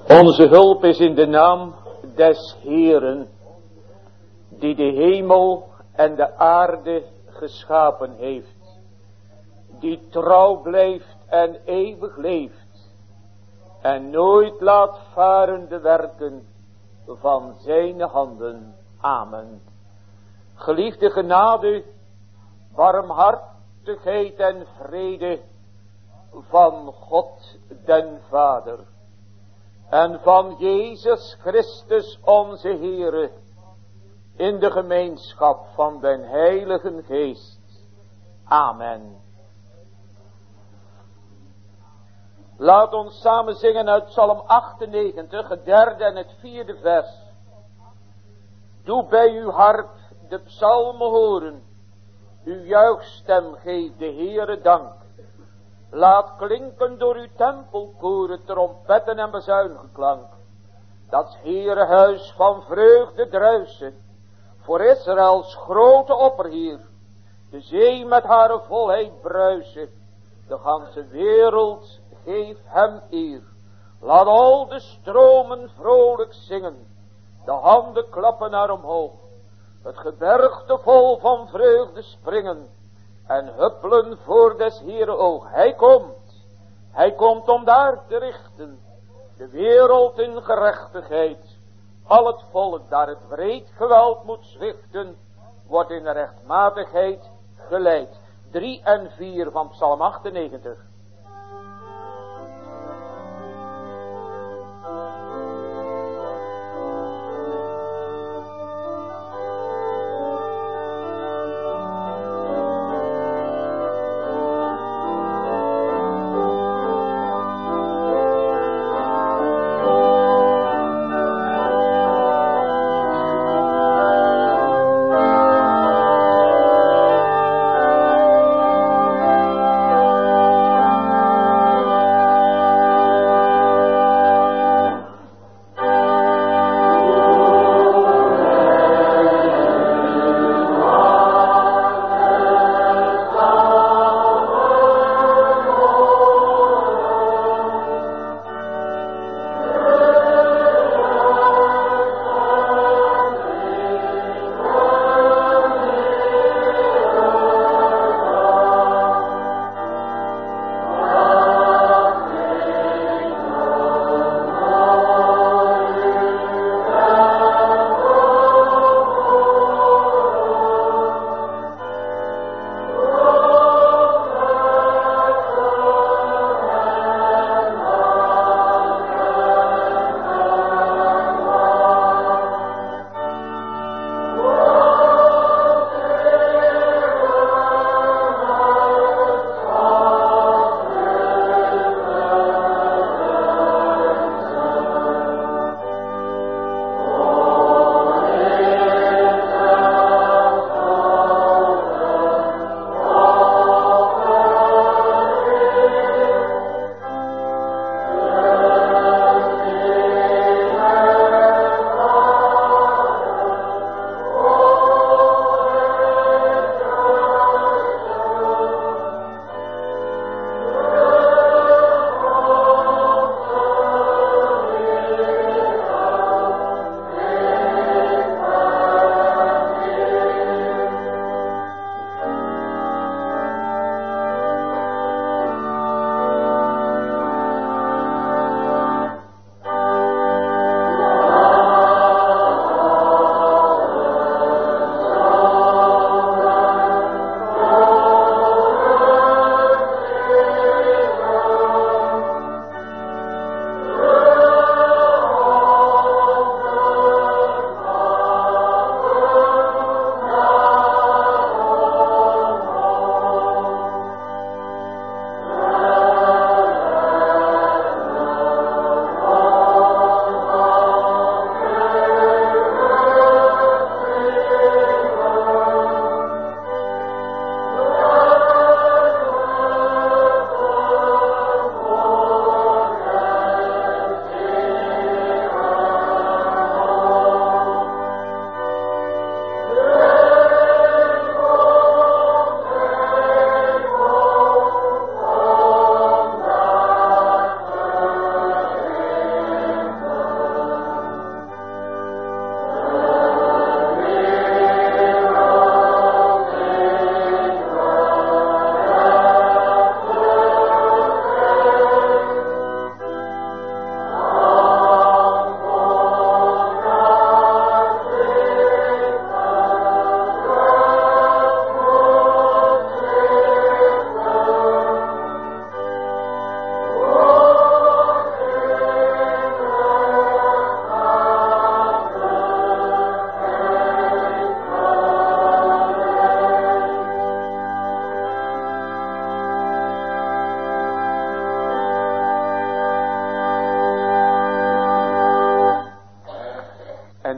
Onze hulp is in de naam des Heeren, die de hemel en de aarde geschapen heeft, die trouw blijft en eeuwig leeft, en nooit laat varen de werken van zijn handen. Amen. Geliefde genade, barmhartigheid en vrede van God den Vader en van Jezus Christus onze Heere, in de gemeenschap van den Heiligen Geest. Amen. Laat ons samen zingen uit Psalm 98, het derde en het vierde vers. Doe bij uw hart de psalmen horen, uw juichstem geeft de Heere dank. Laat klinken door uw tempelkoren trompetten en bezuingeklank. Dat Heerehuis van vreugde druisen, voor Israëls grote opperheer. De zee met haar volheid bruisen, de ganse wereld geeft hem eer. Laat al de stromen vrolijk zingen, de handen klappen naar omhoog. Het gebergte vol van vreugde springen en huppelen voor des Heere oog. Hij komt om daar te richten, de wereld in gerechtigheid. Al het volk daar het wreed geweld moet zwichten, wordt in rechtmatigheid geleid. 3 en 4 van Psalm 98.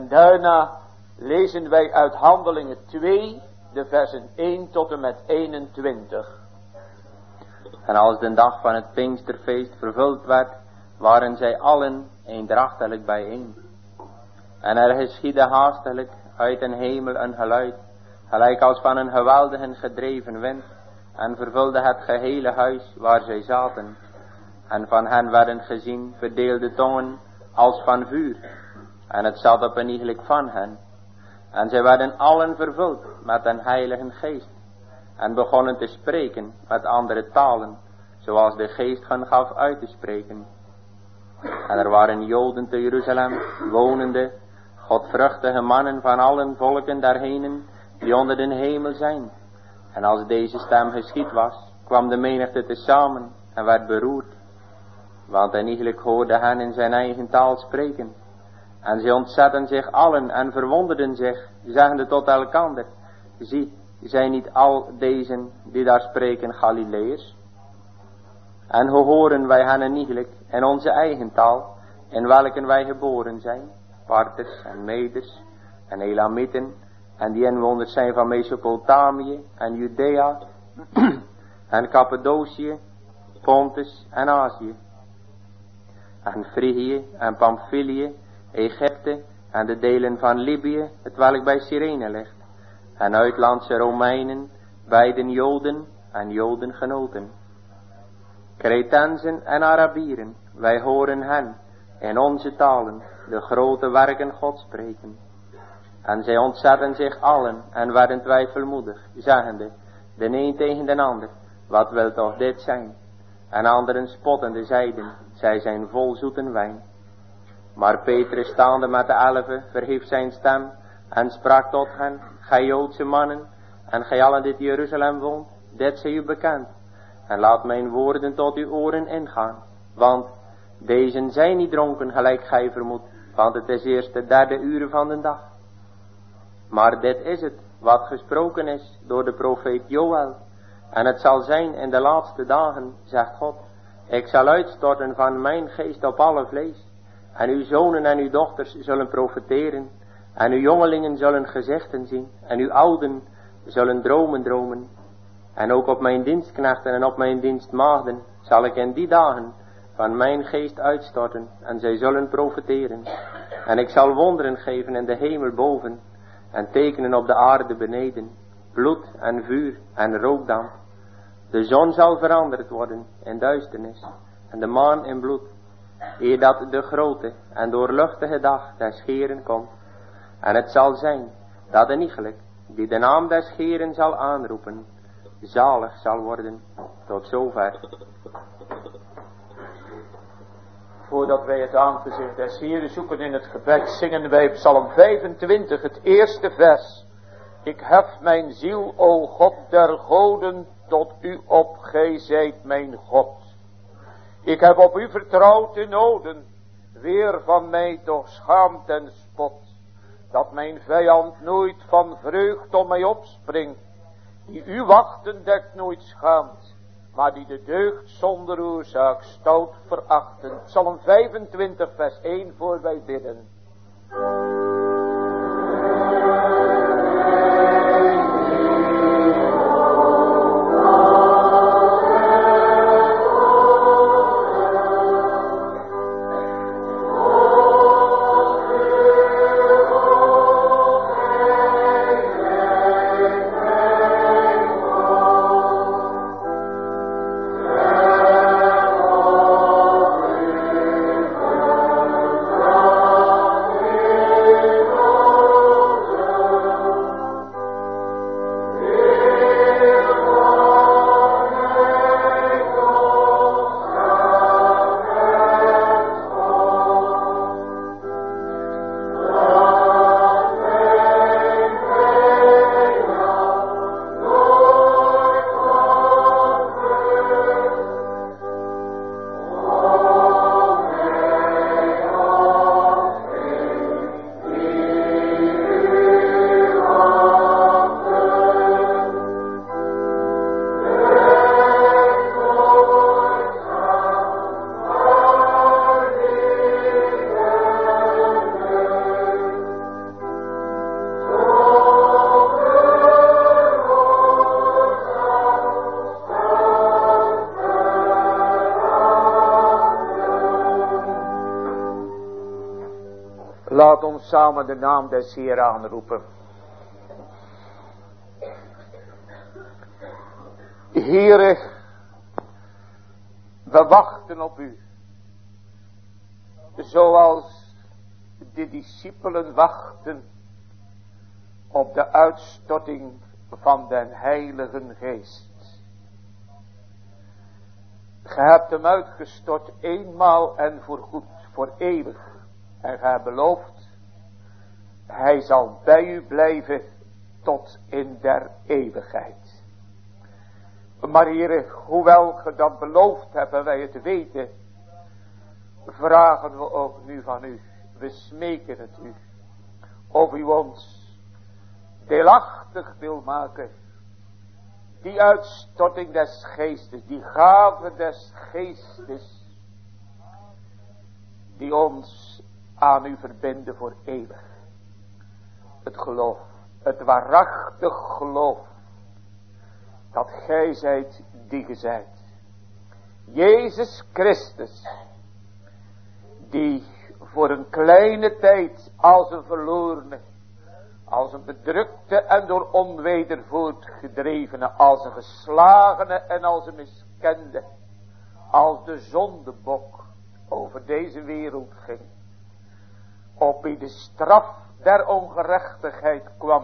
daarna lezen wij uit Handelingen 2, de versen 1 tot en met 21. En als de dag van het Pinksterfeest vervuld werd, waren zij allen eendrachtelijk bijeen. En er geschiedde haastiglijk uit den hemel een geluid, gelijk als van een geweldige gedreven wind, en vervulde het gehele huis waar zij zaten. En van hen werden gezien verdeelde tongen als van vuur, en het zat op een iegelijk van hen. En zij werden allen vervuld met een heilige geest, en begonnen te spreken met andere talen, zoals de geest hen gaf uit te spreken. En er waren Joden te Jeruzalem, wonende, godvruchtige mannen van allen volken daarhenen, die onder den hemel zijn. En als deze stem geschied was, kwam de menigte tezamen en werd beroerd. Want hij iegelijk hoorde hen in zijn eigen taal spreken. En zij ontzetten zich allen en verwonderden zich, zeggende tot elkander: zie, zijn niet al deze die daar spreken Galileërs? En hoe horen wij hen iegelijk in onze eigen taal, in welke wij geboren zijn, Parters en Meders en Elamieten, en die inwoners zijn van Mesopotamië en Judea en Cappadocië, Pontus en Azië, en Frigië en Pamphylië, Egypte en de delen van Libië, het welk bij Cyrene ligt, en uitlandse Romeinen, beiden Joden en Jodengenoten, Cretensen en Arabieren, wij horen hen in onze talen de grote werken God spreken. En zij ontzetten zich allen en werden twijfelmoedig, zeggende, de een tegen de ander, wat wil toch dit zijn? En anderen spottende zeiden, zij zijn vol zoeten wijn. Maar Petrus staande met de 11 verhief zijn stem en sprak tot hen, gij Joodse mannen, en gij allen die in Jeruzalem woont, dit zij u bekend. En laat mijn woorden tot uw oren ingaan, want deze zijn niet dronken gelijk gij vermoedt, want het is eerst de 3e uur van de dag. Maar dit is het, wat gesproken is door de profeet Joël. En het zal zijn in de laatste dagen, zegt God, ik zal uitstorten van mijn geest op alle vlees. En uw zonen en uw dochters zullen profeteren. En uw jongelingen zullen gezichten zien. En uw ouden zullen dromen dromen. En ook op mijn dienstknechten en op mijn dienstmaagden zal ik in die dagen van mijn geest uitstorten. En zij zullen profeteren. En ik zal wonderen geven in de hemel boven. En tekenen op de aarde beneden. Bloed en vuur en rookdamp. De zon zal veranderd worden in duisternis. En de maan in bloed. Eer dat de grote en doorluchtige dag des Heeren komt. En het zal zijn dat een iegelijk die de naam des Heeren zal aanroepen, zalig zal worden. Tot zover. Voordat wij het aangezicht des Heeren zoeken in het gebed, zingen wij Psalm 25, het eerste vers. Ik hef mijn ziel, o God der goden, tot u op, gij zijt mijn God. Ik heb op u vertrouwd in noden, weer van mij toch schaamt en spot, dat mijn vijand nooit van vreugd om mij opspringt, die u wachten dekt nooit schaamt, maar die de deugd zonder oorzaak stout verachten. Psalm 25 vers 1 voor wij bidden. Laat ons samen de naam des Heeren aanroepen. Heere, we wachten op u. Zoals de discipelen wachten op de uitstorting van den Heilige Geest. Ge hebt hem uitgestort eenmaal en voorgoed, voor eeuwig. En ge hebt beloofd, hij zal bij u blijven tot in der eeuwigheid. Maar Heere, hoewel ge dat beloofd hebt en wij het weten, vragen we ook nu van u. We smeken het u. Of u ons deelachtig wil maken. Die uitstorting des geestes, die gave des geestes, die ons aan u verbinden voor eeuwig. Het geloof, het waarachtig geloof, dat gij zijt die ge zijt. Jezus Christus, die voor een kleine tijd als een verlorene, als een bedrukte en door onweder voortgedrevene, als een geslagene en als een miskende, als de zondebok over deze wereld ging, op wie de straf der ongerechtigheid kwam,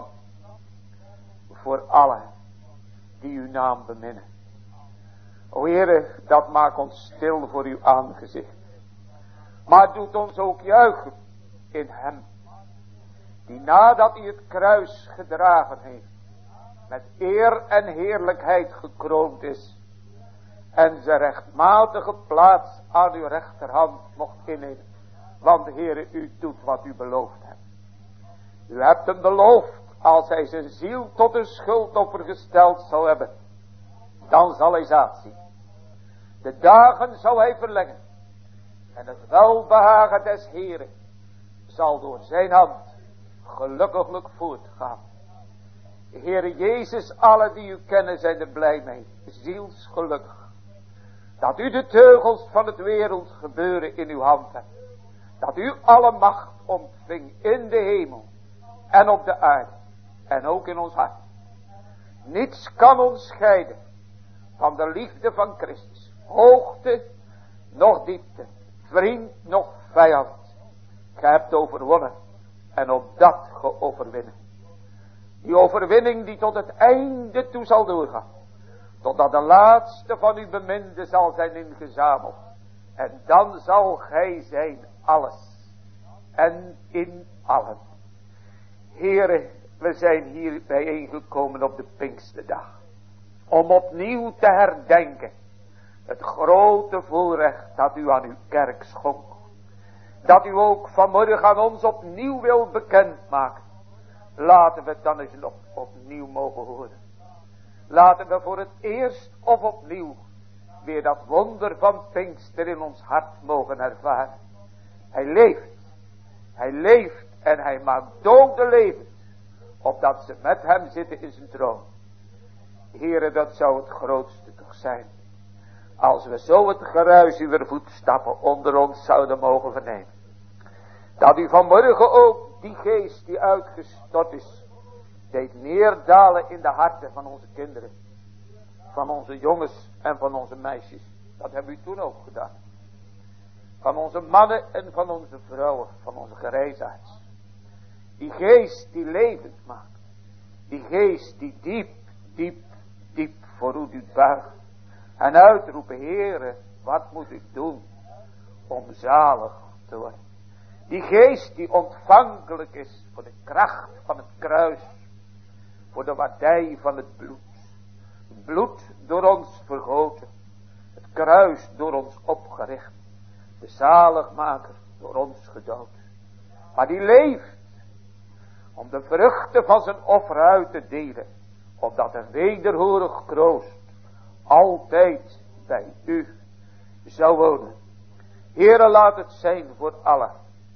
voor allen die uw naam beminnen. O Heere, dat maakt ons stil voor uw aangezicht. Maar doet ons ook juichen in hem, die nadat hij het kruis gedragen heeft, met eer en heerlijkheid gekroond is, en zijn rechtmatige plaats aan uw rechterhand mocht innemen. Want Heere, u doet wat u beloofd hebt. U hebt hem beloofd, als hij zijn ziel tot een schuldoffer gesteld zou hebben, dan zal hij zaad zien. De dagen zal hij verlengen. En het welbehagen des Heeren zal door zijn hand gelukkiglijk voortgaan. Heere Jezus, alle die u kennen zijn er blij mee. Zielsgelukkig. Dat u de teugels van het wereldgebeuren in uw hand hebt. Dat u alle macht ontving in de hemel en op de aarde. En ook in ons hart. Niets kan ons scheiden van de liefde van Christus. Hoogte, nog diepte. Vriend, nog vijand. Gij hebt overwonnen. En op dat geoverwinnen. Die overwinning die tot het einde toe zal doorgaan. Totdat de laatste van uw beminde zal zijn ingezameld. En dan zal gij zijn alles. En in allen. Heere, we zijn hier bijeengekomen op de Pinksterdag. Om opnieuw te herdenken. Het grote voorrecht dat u aan uw kerk schonk. Dat u ook vanmorgen aan ons opnieuw wil bekendmaken. Laten we het dan eens nog opnieuw mogen horen. Laten we voor het eerst of opnieuw weer dat wonder van Pinkster in ons hart mogen ervaren. Hij leeft. Hij leeft en hij maakt doden levend. Opdat ze met hem zitten in zijn troon. Heere, dat zou het grootste toch zijn. Als we zo het geruis uw voetstappen onder ons zouden mogen vernemen. Dat u vanmorgen ook die geest die uitgestort is, deed neerdalen in de harten van onze kinderen. Van onze jongens en van onze meisjes. Dat hebben u toen ook gedaan. Van onze mannen en van onze vrouwen, van onze grijsaards. Die geest die levend maakt. Die geest die diep, diep, diep voor u doet buigen. En uitroepen, Heere, wat moet ik doen om zalig te worden. Die geest die ontvankelijk is voor de kracht van het kruis. Voor de waardij van het bloed. Het bloed door ons vergoten. Het kruis door ons opgericht. De zaligmaker door ons gedood. Maar die leeft om de vruchten van zijn offer uit te delen. Opdat een wederhorig kroost altijd bij u zou wonen. Heere, laat het zijn voor allen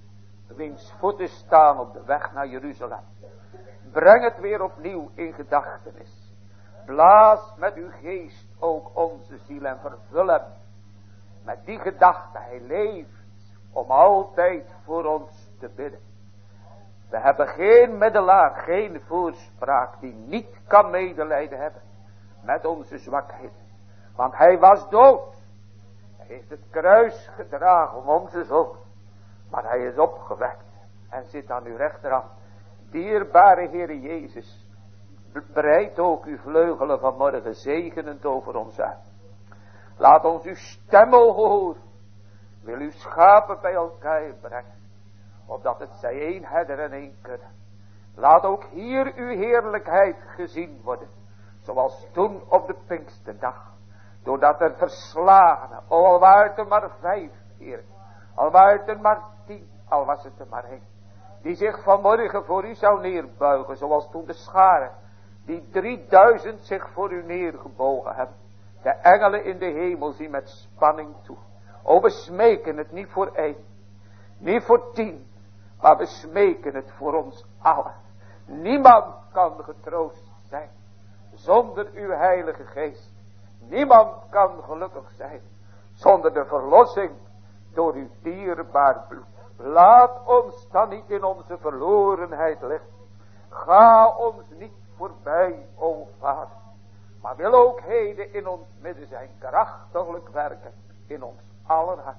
wiens voeten staan op de weg naar Jeruzalem. Breng het weer opnieuw in gedachtenis. Blaas met uw geest ook onze ziel en vervul hem met die gedachte. Hij leeft om altijd voor ons te bidden. We hebben geen middelaar, geen voorspraak die niet kan medelijden hebben met onze zwakheid. Want hij was dood. Hij heeft het kruis gedragen om onze zonde. Maar hij is opgewekt en zit aan uw rechterhand. Dierbare Heere Jezus, breid ook uw vleugelen vanmorgen zegenend over ons uit. Laat ons uw stem horen. Wil uw schapen bij elkaar brengen. Opdat het zij één herder en één kudde. Laat ook hier uw heerlijkheid gezien worden. Zoals toen op de Pinksterdag. Doordat er verslagenen, al waren het er maar 5, Heer. Al waren het er maar 10, al was het er maar 1. Die zich vanmorgen voor u zou neerbuigen. Zoals toen de scharen. Die 3000 zich voor u neergebogen hebben. De engelen in de hemel zien met spanning toe. O, we smeken het niet voor 1. Niet voor 10. Maar we smeken het voor ons allen. Niemand kan getroost zijn. Zonder uw heilige geest. Niemand kan gelukkig zijn. Zonder de verlossing. Door uw dierbaar bloed. Laat ons dan niet in onze verlorenheid liggen. Ga ons niet voorbij, o Vader. Maar wil ook heden in ons midden zijn krachtiglijk werken. In ons aller hart.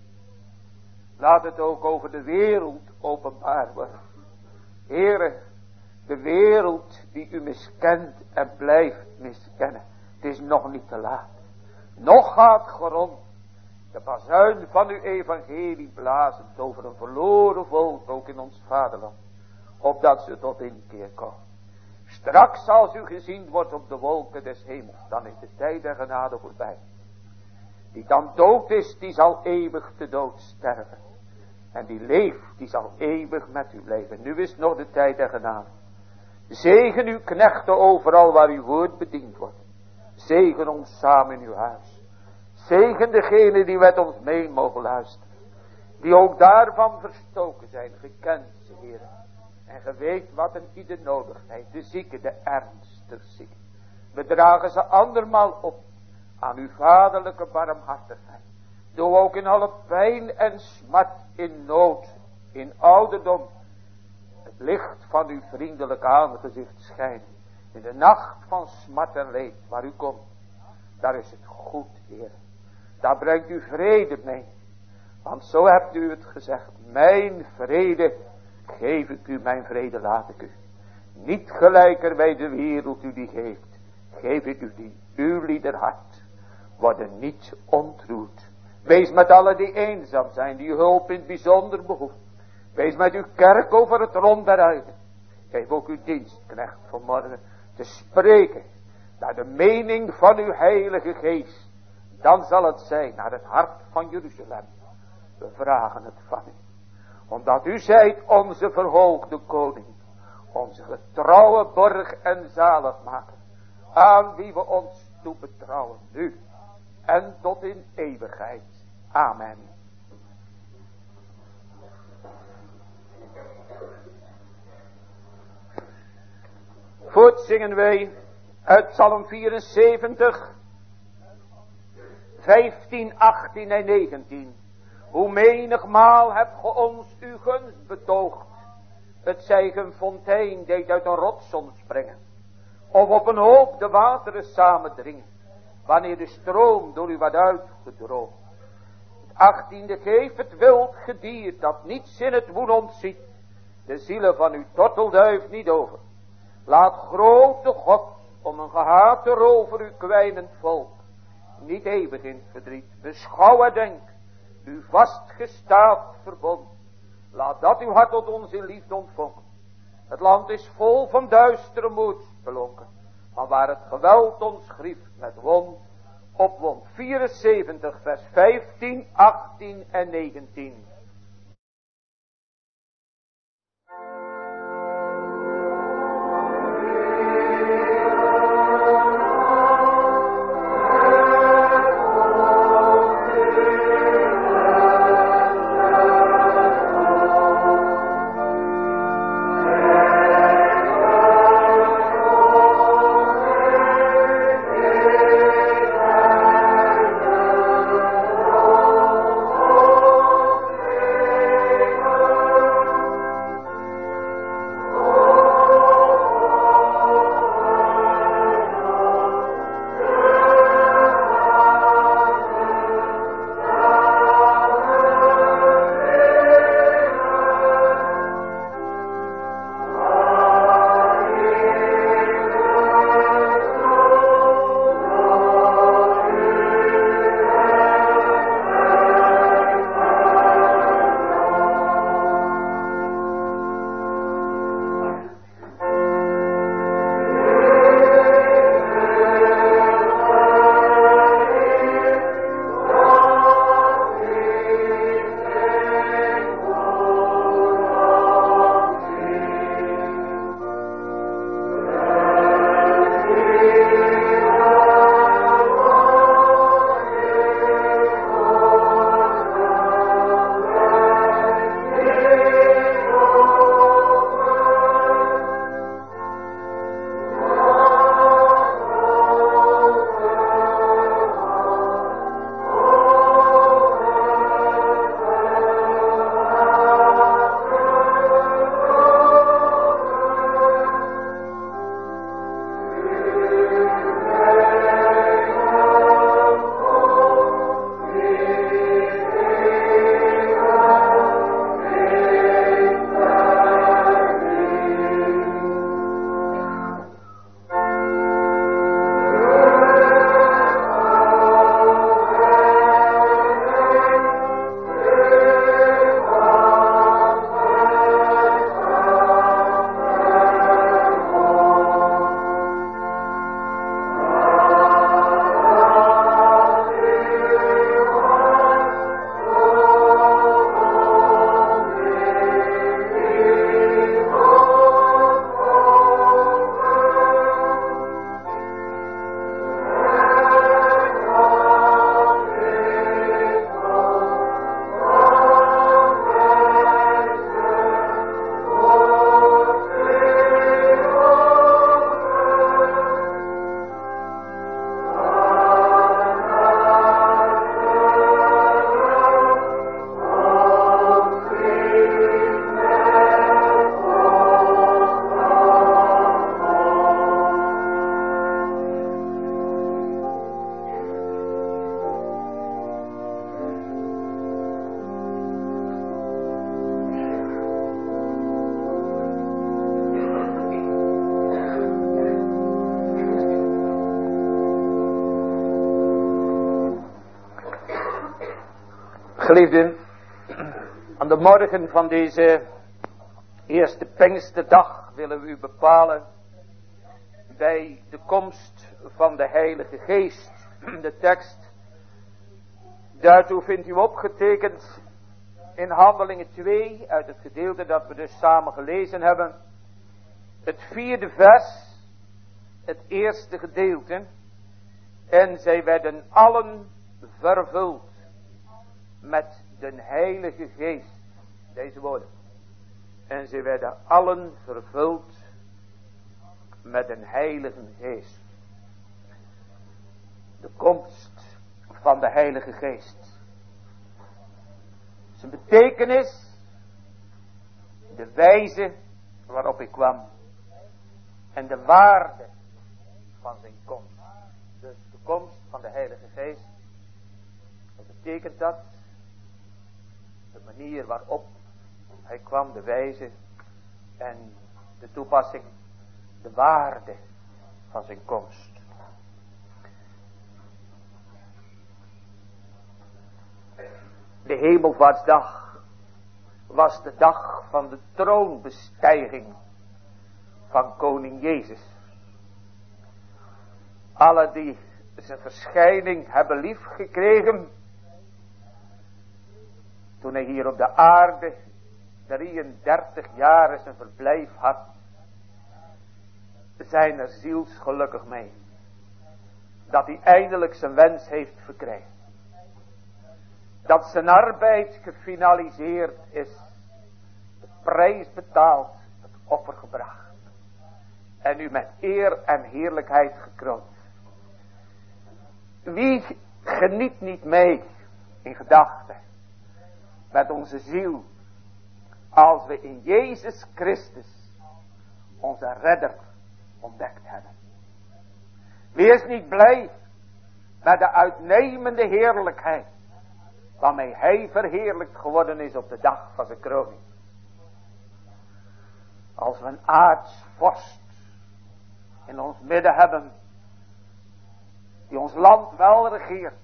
Laat het ook over de wereld openbaar worden. Heere, de wereld die u miskent en blijft miskennen. Het is nog niet te laat. Nog gaat gerond de bazuin van uw evangelie blazend over een verloren volk ook in ons vaderland. Opdat ze tot inkeer komen. Straks als u gezien wordt op de wolken des hemels, dan is de tijd der genade voorbij. Die dan dood is, die zal eeuwig te dood sterven. En die leeft, die zal eeuwig met u leven. Nu is nog de tijd der genade. Zegen uw knechten overal waar uw woord bediend wordt. Zegen ons samen in uw huis. Zegen degenen die met ons mee mogen luisteren. Die ook daarvan verstoken zijn, gekend ze, Heer. En ge weet wat een ieder nodig heeft. De zieke, de ernstig zieke. We dragen ze andermaal op aan uw vaderlijke barmhartigheid. Doe ook in alle pijn en smart, in nood, in ouderdom, het licht van uw vriendelijk aangezicht schijnen. In de nacht van smart en leed, waar u komt, daar is het goed, Heer. Daar brengt u vrede mee. Want zo hebt u het gezegd, mijn vrede geef ik u, mijn vrede laat ik u. Niet gelijker bij de wereld u die geeft, geef ik u die. Uw liederhart worden niet ontroerd. Wees met allen die eenzaam zijn, die hulp in het bijzonder behoeft. Wees met uw kerk over het rond daaruit. Geef ook uw dienstknecht vanmorgen te spreken naar de mening van uw heilige geest. Dan zal het zijn naar het hart van Jeruzalem. We vragen het van u. Omdat u zijt onze verhoogde koning. Onze getrouwe borg en zaligmaker. Aan wie we ons toe betrouwen nu. En tot in eeuwigheid. Amen. Voort zingen wij uit Psalm 74, 15, 18 en 19. Hoe menigmaal hebt ge ons uw gunst betoogd. Het zij een fontein deed uit een rots ontspringen. Of op een hoop de wateren samendringen. Wanneer de stroom door u werd uitgedroogd. Het 18e geef het wild gedier dat niets in het woen ontziet. De zielen van uw tortelduif niet over. Laat grote God om een gehate rover uw kwijnend volk. Niet eeuwig in verdriet. Beschouw en denk. Uw vastgestaafd verbond. Laat dat uw hart tot ons in liefde ontvonken. Het land is vol van duistere moed belonken. Maar waar het geweld ons grieft met wond op wond. 74 vers 15, 18 en 19. Geliefden, aan de morgen van deze eerste Pinksterdag willen we u bepalen bij de komst van de Heilige Geest. De tekst daartoe vindt u opgetekend in Handelingen 2, uit het gedeelte dat we dus samen gelezen hebben. Het 4e vers, het eerste gedeelte. En zij werden allen vervuld met de Heilige Geest. Deze woorden. En zij werden allen vervuld met een Heilige Geest. De komst van de Heilige Geest. Zijn betekenis, de wijze waarop hij kwam en de waarde van zijn komst. Dus de komst van de Heilige Geest, wat betekent dat? De manier waarop hij kwam, de wijze en de toepassing, de waarde van zijn komst. De Hemelvaartsdag was de dag van de troonbestijging van koning Jezus. Alle die zijn verschijning hebben liefgekregen, toen hij hier op de aarde 33 jaar zijn verblijf had, zijn er zielsgelukkig mee. Dat hij eindelijk zijn wens heeft verkregen. Dat zijn arbeid gefinaliseerd is. De prijs betaald, het offer gebracht. En u met eer en heerlijkheid gekroond. Wie geniet niet mee in gedachten met onze ziel, als we in Jezus Christus onze redder ontdekt hebben? Wie is niet blij met de uitnemende heerlijkheid waarmee hij verheerlijkt geworden is op de dag van zijn kroning? Als we een aartsvorst in ons midden hebben, die ons land wel regeert,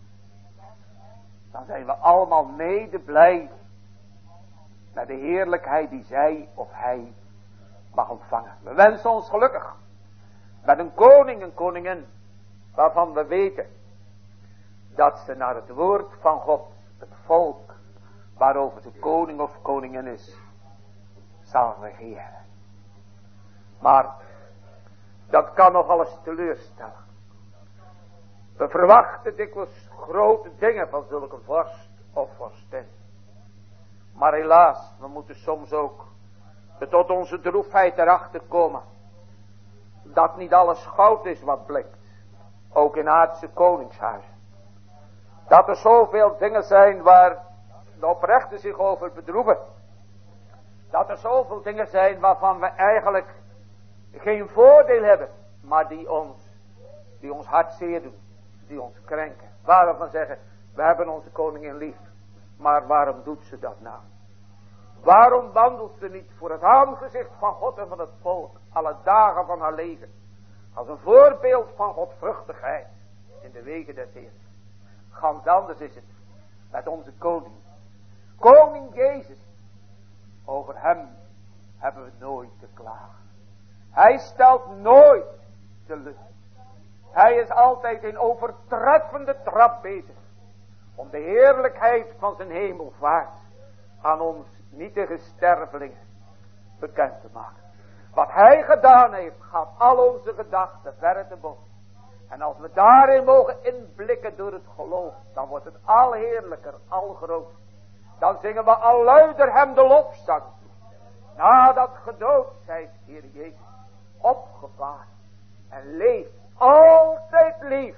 dan zijn we allemaal mede blij met de heerlijkheid die zij of hij mag ontvangen. We wensen ons gelukkig met een koning en koningin waarvan we weten dat ze naar het woord van God, het volk waarover de koning of koningin is, zal regeren. Maar dat kan nogal eens teleurstellen. We verwachten dikwijls grote dingen van zulke vorst of vorstin. Maar helaas, we moeten soms ook tot onze droefheid erachter komen dat niet alles goud is wat blikt. Ook in aardse koningshuizen. Dat er zoveel dingen zijn waar de oprechten zich over bedroeven. Dat er zoveel dingen zijn waarvan we eigenlijk geen voordeel hebben. Maar die ons hart zeer doen. Die ons krenken. Waarom we zeggen, we hebben onze koningin lief. Maar waarom doet ze dat nou? Waarom wandelt ze niet voor het aangezicht van God en van het volk alle dagen van haar leven? Als een voorbeeld van godvruchtigheid in de wegen des Heeren. Gans anders is het met onze koning. Koning Jezus. Over hem hebben we nooit te klagen. Hij stelt nooit teleur. Hij is altijd in overtreffende trap bezig om de heerlijkheid van zijn hemelvaart aan ons nietige stervelingen bekend te maken. Wat hij gedaan heeft, gaat al onze gedachten verre te boven. En als we daarin mogen inblikken door het geloof, dan wordt het al heerlijker, al groot. Dan zingen we al luider hem de lofzang. Nadat gedood zijt, Heer Jezus, opgevaard en leeft, altijd lief,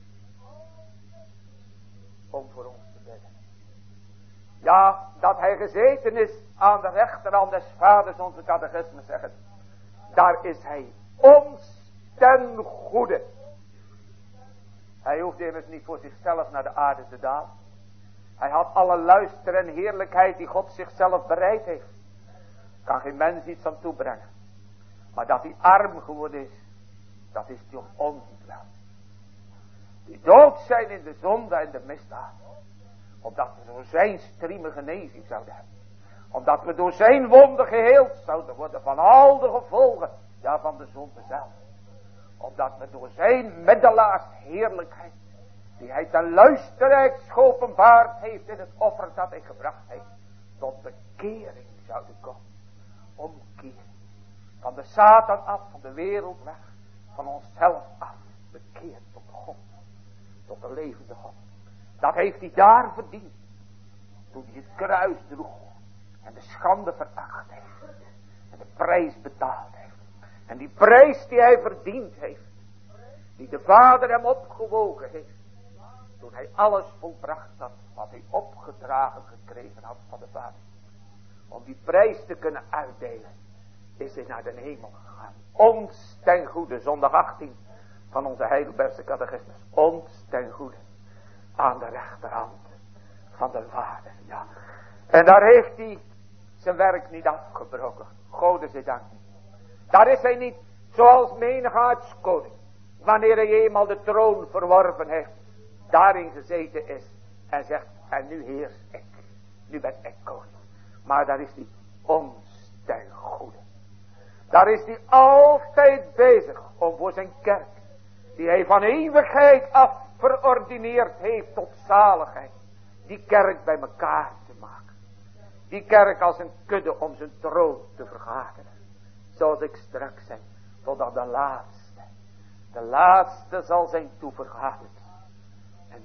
om voor ons te bidden. Ja, dat hij gezeten is aan de rechterhand des vaders, onze catechisme zeggen. Daar is hij ons ten goede. Hij hoefde immers niet voor zichzelf naar de aarde te dalen. Hij had alle luister en heerlijkheid die God zichzelf bereid heeft. Kan geen mens iets aan toebrengen. Maar dat hij arm geworden is, dat is hij om ons wel. Die dood zijn in de zonde en de misdaad. Opdat we door zijn striemen genezing zouden hebben. Omdat we door zijn wonder geheeld zouden worden van al de gevolgen, ja, van de zonde zelf. Opdat we door zijn middelaars heerlijkheid, die hij ten luisterrijks geopenbaard heeft in het offer dat hij gebracht heeft, tot bekering zouden komen. Omkeren. Van de Satan af, van de wereld weg, van onszelf af, bekeerd tot God, tot de levende God. Dat heeft hij daar verdiend, toen hij het kruis droeg en de schande veracht heeft en de prijs betaald heeft. En die prijs die hij verdiend heeft, die de Vader hem opgewogen heeft, toen hij alles volbracht had wat hij opgedragen gekregen had van de Vader. Om die prijs te kunnen uitdelen, is hij naar de hemel gegaan. Ons ten goede, zondag 18 van onze Heidelbergse catechismus. Ons ten goede, aan de rechterhand van de Vader. Ja. En daar heeft hij zijn werk niet afgebroken. Gode zij dank niet. Daar is hij niet zoals menig aardskoning, wanneer hij eenmaal de troon verworven heeft, daarin gezeten is en zegt, en nu heers ik, nu ben ik koning. Maar daar is hij ons ten goede. Daar is hij altijd bezig om voor zijn kerk, die hij van eeuwigheid af verordineerd heeft tot zaligheid, die kerk bij elkaar te maken. Die kerk als een kudde om zijn troon te vergaderen. Zoals ik straks zei, totdat de laatste zal zijn toevergaderd. En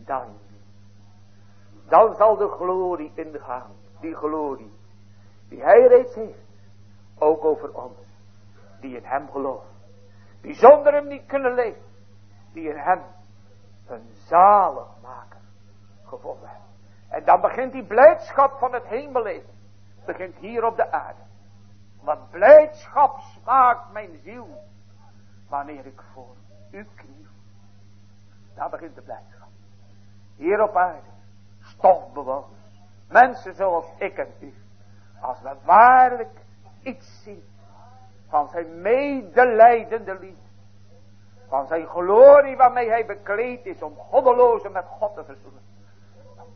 dan zal de glorie ingaan, die glorie die hij reeds heeft, ook over ons, die in hem geloven, die zonder hem niet kunnen leven, die in hem een zaligmaker gevonden hebben. En dan begint die blijdschap van het hemelleven, begint hier op de aarde. Wat blijdschap smaakt mijn ziel, wanneer ik voor u kniel. Daar begint de blijdschap. Hier op aarde, stofbewoners, mensen zoals ik en u. Als we waarlijk iets zien van zijn medelijdende liefde, van zijn glorie waarmee hij bekleed is om goddelozen met God te verzoenen, dan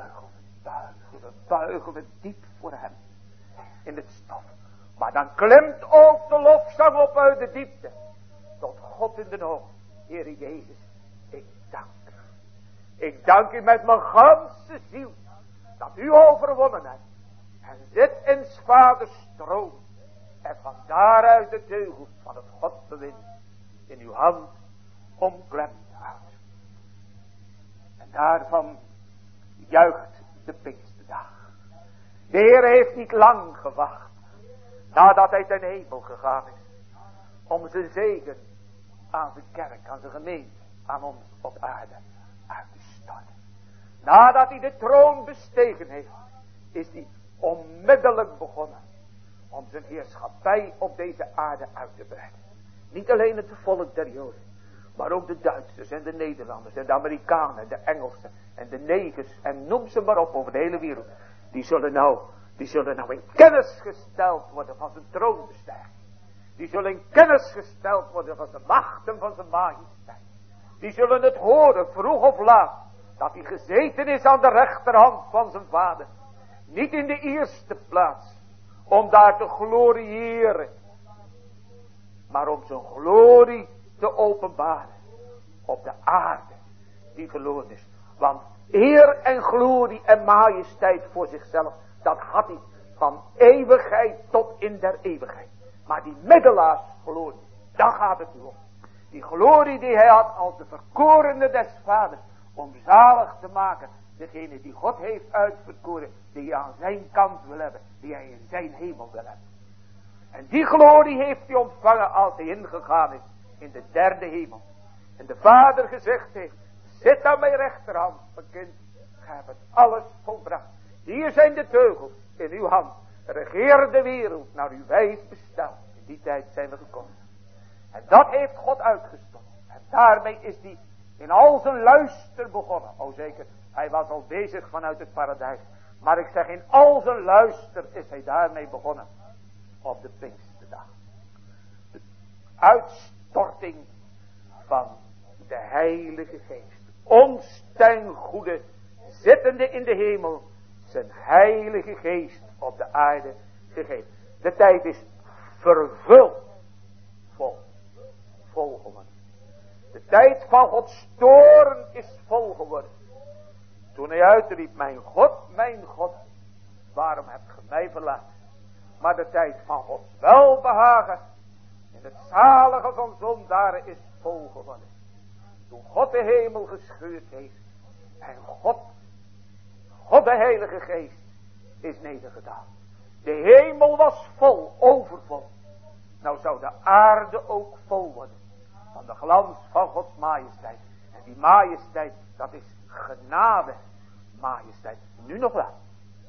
buigen we diep voor hem in het stof. Maar dan klimt ook de lofzang op uit de diepte tot God in de hoogte. Heere Jezus, ik dank u. Ik dank u met mijn ganse ziel dat u overwonnen hebt. En zit in 's vaders troon. En van daaruit de teugel van het Godbewind in uw hand omklemd houdt. En daarvan juicht de Pinksterdag. De Heer heeft niet lang gewacht nadat hij ten hemel gegaan is, om zijn zegen aan zijn kerk, aan zijn gemeente, aan ons op aarde uit te storten. Nadat hij de troon bestegen heeft, is hij onmiddellijk begonnen om zijn heerschappij op deze aarde uit te breiden. Niet alleen het volk der Joden, maar ook de Duitsers en de Nederlanders en de Amerikanen, de Engelsen en de negers en noem ze maar op over de hele wereld. Die zullen nou in kennis gesteld worden van zijn troonbestijging. Die zullen in kennis gesteld worden van zijn macht en van zijn majesteit. Die zullen het horen, vroeg of laat, dat hij gezeten is aan de rechterhand van zijn Vader. Niet in de eerste plaats, om daar te gloriëren, maar om zijn glorie te openbaren op de aarde die verloren is. Want eer en glorie en majesteit voor zichzelf, dat had hij van eeuwigheid tot in der eeuwigheid. Maar die middelaarsglorie, daar gaat het nu om. Die glorie die hij had als de verkorene des Vaders, om zalig te maken degene die God heeft uitverkoren, die hij aan zijn kant wil hebben, die hij in zijn hemel wil hebben. En die glorie heeft hij ontvangen als hij ingegaan is in de derde hemel. En de Vader gezegd heeft, zit aan mijn rechterhand, mijn kind, gij hebt het alles volbracht. Hier zijn de teugels in uw hand. Regeer de wereld naar uw wijs bestel. In die tijd zijn we gekomen. En dat heeft God uitgestopt. En daarmee is hij in al zijn luister begonnen. O zeker, hij was al bezig vanuit het paradijs. Maar ik zeg, in al zijn luister is hij daarmee begonnen. Op de Pinksterdag. De uitstorting van de Heilige Geest. Ons ten goede zittende in de hemel, zijn heilige geest op de aarde gegeven. De tijd is vervuld. Vol geworden. De tijd van Gods toorn is vol geworden. Toen hij uitriep, mijn God, waarom hebt ge mij verlaten? Maar de tijd van Gods welbehagen in het zalige van zondaren is vol geworden. Toen God de hemel gescheurd heeft en God de Heilige Geest is nedergedaald. De hemel was vol, overvol. Nou zou de aarde ook vol worden van de glans van Gods majesteit. En die majesteit, dat is genade majesteit. Nu nog wel.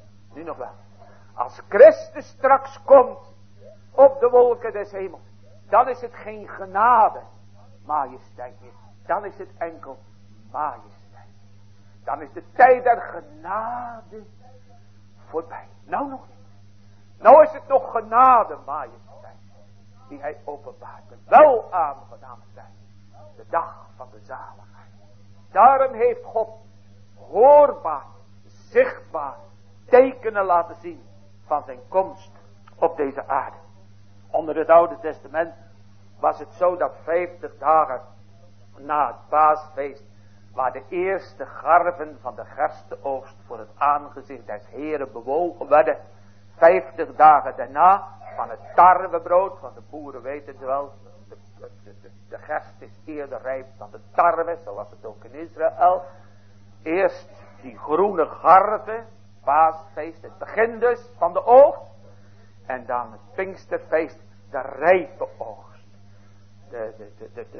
Als Christus straks komt op de wolken des hemels, dan is het geen genade majesteit meer. Dan is het enkel majesteit. Dan is de tijd der genade voorbij. Nou nog niet. Nou is het nog genade majesteit die hij openbaart. De wel aangename tijd. De dag van de zaligheid. Daarom heeft God hoorbaar, zichtbaar tekenen laten zien van zijn komst op deze aarde. Onder het Oude Testament was het zo dat 50 dagen na het paasfeest, waar de eerste garven van de gerstenoogst voor het aangezicht des Heren bewogen werden, 50 dagen daarna van het tarwebrood, van de boeren weten het wel, de gerst is eerder rijp dan de tarwe, zoals het ook in Israël. Eerst die groene garven, paasfeest, het begin dus van de oogst, en dan het Pinksterfeest, de rijpe oogst. De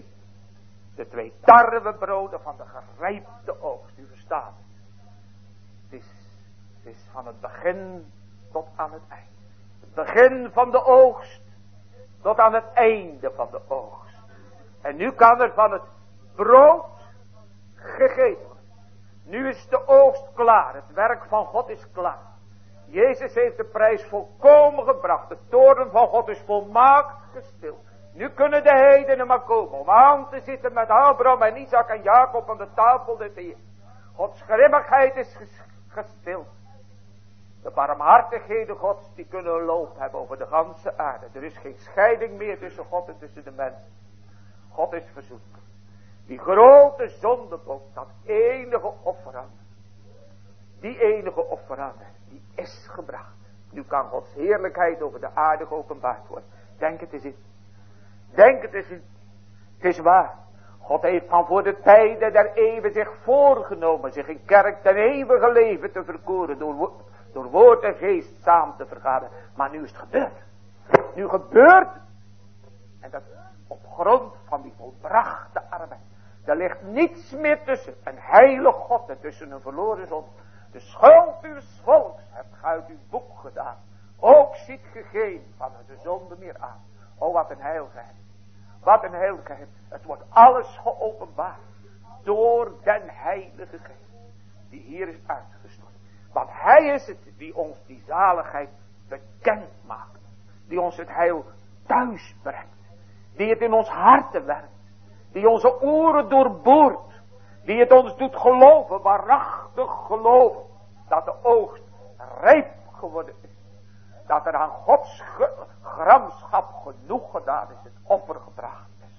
twee tarwebroden van de gerijpte oogst, u verstaat het. Het is van het begin tot aan het eind. Het begin van de oogst tot aan het einde van de oogst. En nu kan er van het brood gegeten worden. Nu is de oogst klaar. Het werk van God is klaar. Jezus heeft de prijs volkomen gebracht. De toorn van God is volmaakt gestild. Nu kunnen de heidenen maar komen om aan te zitten met Abraham en Isaac en Jacob aan de tafel des Heeren. Gods grimmigheid is gestild. De barmhartigheden Gods die kunnen loop hebben over de ganse aarde. Er is geen scheiding meer tussen God en tussen de mensen. God is verzoend. Die grote zondebok, dat enige offerande. Die enige offerande, die is gebracht. Nu kan Gods heerlijkheid over de aarde geopenbaard worden. Denk het eens in. Denk het eens in. Het is waar. God heeft van voor de tijden der eeuwen zich voorgenomen zich in kerk ten eeuwige leven te verkoren. Door woord en geest samen te vergaderen. Maar nu is het gebeurd. Nu gebeurt het. En dat op grond van die volbrachte arbeid. Er ligt niets meer tussen een heilig God en tussen een verloren zon. De schuld uws volks hebt ge uit uw boek gedaan. Ook ziet ge geen van de zonde meer aan. O wat een heilgheid. Wat een heilgheid. Het wordt alles geopenbaard. Door den heilige geest. Die hier is uitgestort. Want hij is het die ons die zaligheid bekend maakt. Die ons het heil thuis brengt. Die het in ons harten werkt. Die onze oren doorboort. Die het ons doet geloven, waarachtig geloven. Dat de oogst rijp geworden is. Dat er aan Gods gramschap genoeg gedaan is. Het offer gebracht is.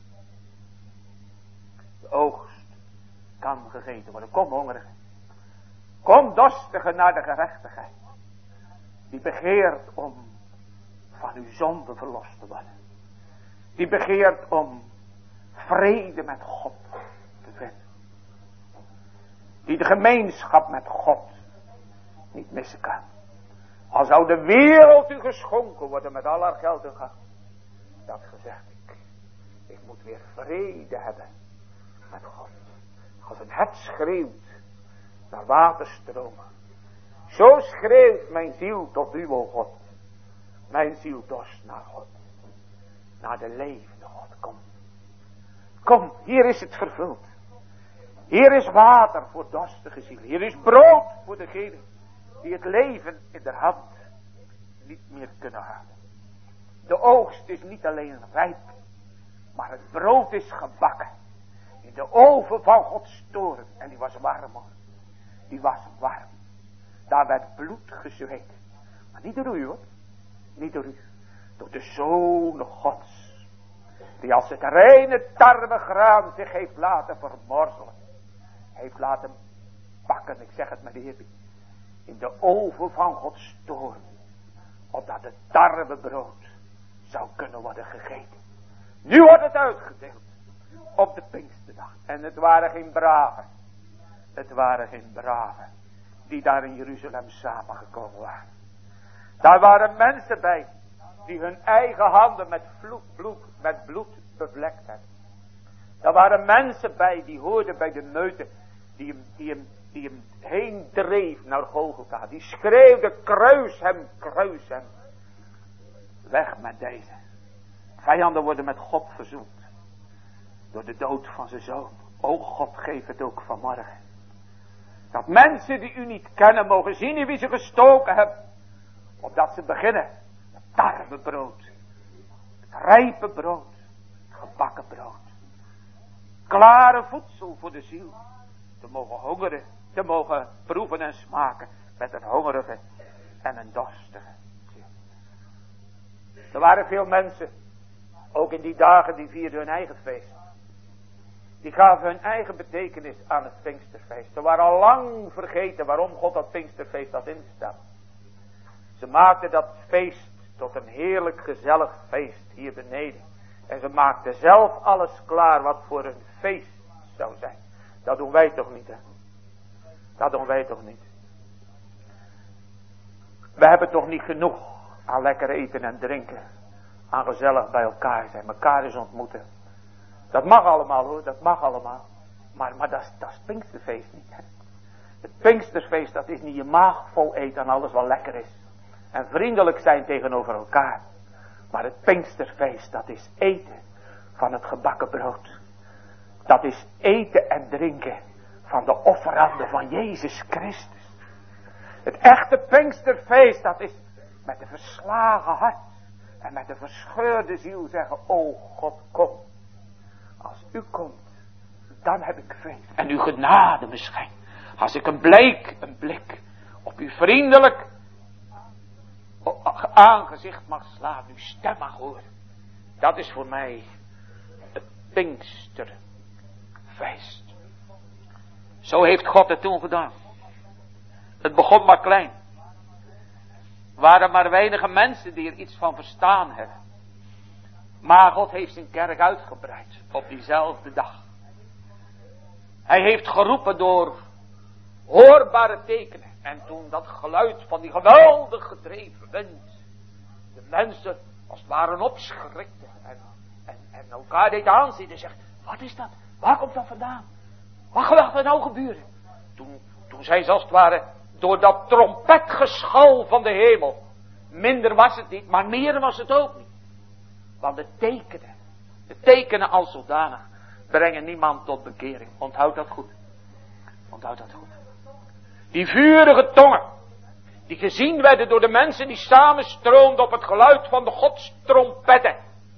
De oogst kan gegeten worden. Kom hongerige. Kom dorstige naar de gerechtigheid. Die begeert om van uw zonde verlost te worden. Die begeert om vrede met God te vinden. Die de gemeenschap met God niet missen kan. Al zou de wereld u geschonken worden met al haar geld en geld. Dat gezegd ik moet weer vrede hebben met God. Als een het schreeuwt naar waterstromen. Zo schreeuwt mijn ziel tot u, o God. Mijn ziel dorst naar God. Naar de levende God. Kom. Kom, hier is het vervuld. Hier is water voor dorstige ziel. Hier is brood voor degenen die het leven in de hand niet meer kunnen houden. De oogst is niet alleen rijp, maar het brood is gebakken. In de oven van Gods toren. En die was warm. die was warm. Daar werd bloed gezweet. Maar niet door u hoor. Niet door u. Door de Zoon Gods. Die als het reine tarwegraan zich heeft laten vermorzelen. Heeft laten bakken, ik zeg het met eerbied. In de oven van Gods toorn. Opdat het tarwebrood zou kunnen worden gegeten. Nu wordt het uitgedeeld. Op de Pinksterdag. En het waren geen braven. Het waren geen braven. Die daar in Jeruzalem samengekomen waren. Daar waren mensen bij. Die hun eigen handen met bloed bevlekt hebben. Daar waren mensen bij die hoorden bij de meute. Die hem heen dreef naar Golgotha. Die schreeuwde kruis hem, kruis hem. Weg met deze. Vijanden worden met God verzoend. Door de dood van zijn zoon. O God, geef het ook vanmorgen. Dat mensen die u niet kennen mogen zien in wie ze gestoken hebben. Opdat ze beginnen. Het tarwebrood. Het rijpe brood. Het gebakken brood. Klare voedsel voor de ziel. Te mogen hongeren. Te mogen proeven en smaken. Met een hongerige en een dorstige ziel. Er waren veel mensen. Ook in die dagen die vierden hun eigen feest. Die gaven hun eigen betekenis aan het Pinksterfeest. Ze waren al lang vergeten waarom God dat Pinksterfeest had ingesteld. Ze maakten dat feest tot een heerlijk gezellig feest hier beneden. En ze maakten zelf alles klaar wat voor een feest zou zijn. Dat doen wij toch niet, hè? Dat doen wij toch niet. We hebben toch niet genoeg aan lekker eten en drinken. Aan gezellig bij elkaar zijn. Elkaar eens ontmoeten. Dat mag allemaal hoor, dat mag allemaal. Maar dat is het Pinksterfeest niet. Hè? Het Pinksterfeest, dat is niet je maag vol eten aan alles wat lekker is. En vriendelijk zijn tegenover elkaar. Maar het Pinksterfeest, dat is eten van het gebakken brood. Dat is eten en drinken van de offeranden van Jezus Christus. Het echte Pinksterfeest, dat is met een verslagen hart en met een verscheurde ziel zeggen, o God, kom. Als u komt, dan heb ik feest. En uw genade me schenkt. Als ik een blik op uw vriendelijk aangezicht mag slaan, uw stem mag horen. Dat is voor mij het Pinksterfeest. Zo heeft God het toen gedaan. Het begon maar klein. Waren maar weinige mensen die er iets van verstaan hebben. Maar God heeft zijn kerk uitgebreid op diezelfde dag. Hij heeft geroepen door hoorbare tekenen. En toen dat geluid van die geweldig gedreven wind. De mensen als het ware opschrikten. En elkaar deed aanzien en zegt, wat is dat? Waar komt dat vandaan? Wat gaat er nou gebeuren? Toen zijn ze als het ware door dat trompetgeschal van de hemel. Minder was het niet, maar meer was het ook niet. Want de tekenen als zodanig brengen niemand tot bekering. Onthoud dat goed. Onthoud dat goed. Die vurige tongen, die gezien werden door de mensen die samenstroomden op het geluid van de godstrompetten.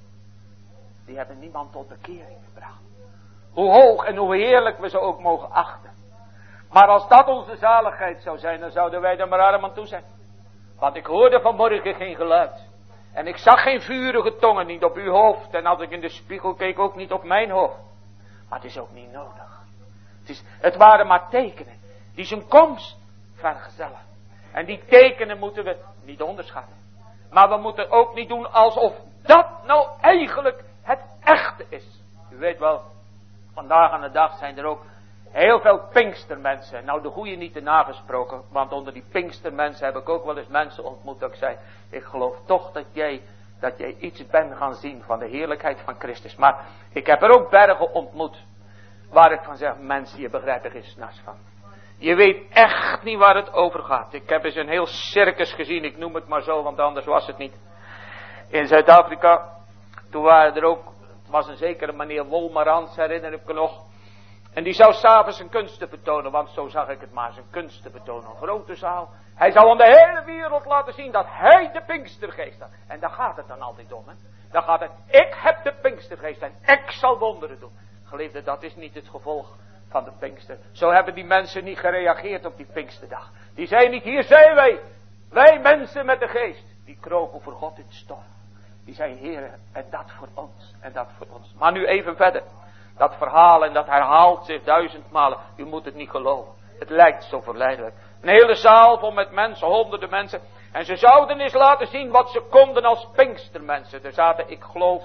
Die hebben niemand tot bekering gebracht. Hoe hoog en hoe heerlijk we ze ook mogen achten. Maar als dat onze zaligheid zou zijn, dan zouden wij er maar arm aan toe zijn. Want ik hoorde vanmorgen geen geluid. En ik zag geen vurige tongen, niet op uw hoofd. En als ik in de spiegel keek, ook niet op mijn hoofd. Maar het is ook niet nodig. Het waren maar tekenen die zijn komst vergezellen. En die tekenen moeten we niet onderschatten. Maar we moeten ook niet doen alsof dat nou eigenlijk het echte is. U weet wel, vandaag aan de dag zijn er ook heel veel Pinkstermensen. Nou, de goeie niet te nagesproken, want onder die Pinkstermensen heb ik ook wel eens mensen ontmoet dat ik zei, ik geloof toch dat jij iets bent gaan zien van de heerlijkheid van Christus. Maar ik heb er ook bergen ontmoet waar ik van zeg, mensen, je begrijpt er geen s'nachts van. Je weet echt niet waar het over gaat. Ik heb eens een heel circus gezien, ik noem het maar zo, want anders was het niet. In Zuid-Afrika, toen waren er ook, het was een zekere meneer Wolmarans, herinner ik me nog. En die zou s'avonds zijn kunsten vertonen, want zo zag ik het maar, zijn kunsten vertonen. Een grote zaal. Hij zou aan de hele wereld laten zien dat hij de Pinkstergeest had. En daar gaat het dan altijd om, hè. Dan gaat het, ik heb de Pinkstergeest en ik zal wonderen doen. Geliefde, dat is niet het gevolg van de Pinkster. Zo hebben die mensen niet gereageerd op die Pinksterdag. Die zeiden niet, hier zijn wij. Wij mensen met de geest. Die kropen voor God in het stof. Die zeiden, Heer, en dat voor ons. En dat voor ons. Maar nu even verder. Dat verhaal en dat herhaalt zich 1000 malen. U moet het niet geloven. Het lijkt zo verleidelijk. Een hele zaal vol met mensen, honderden mensen. En ze zouden eens laten zien wat ze konden als Pinkstermensen. Er zaten, ik geloof,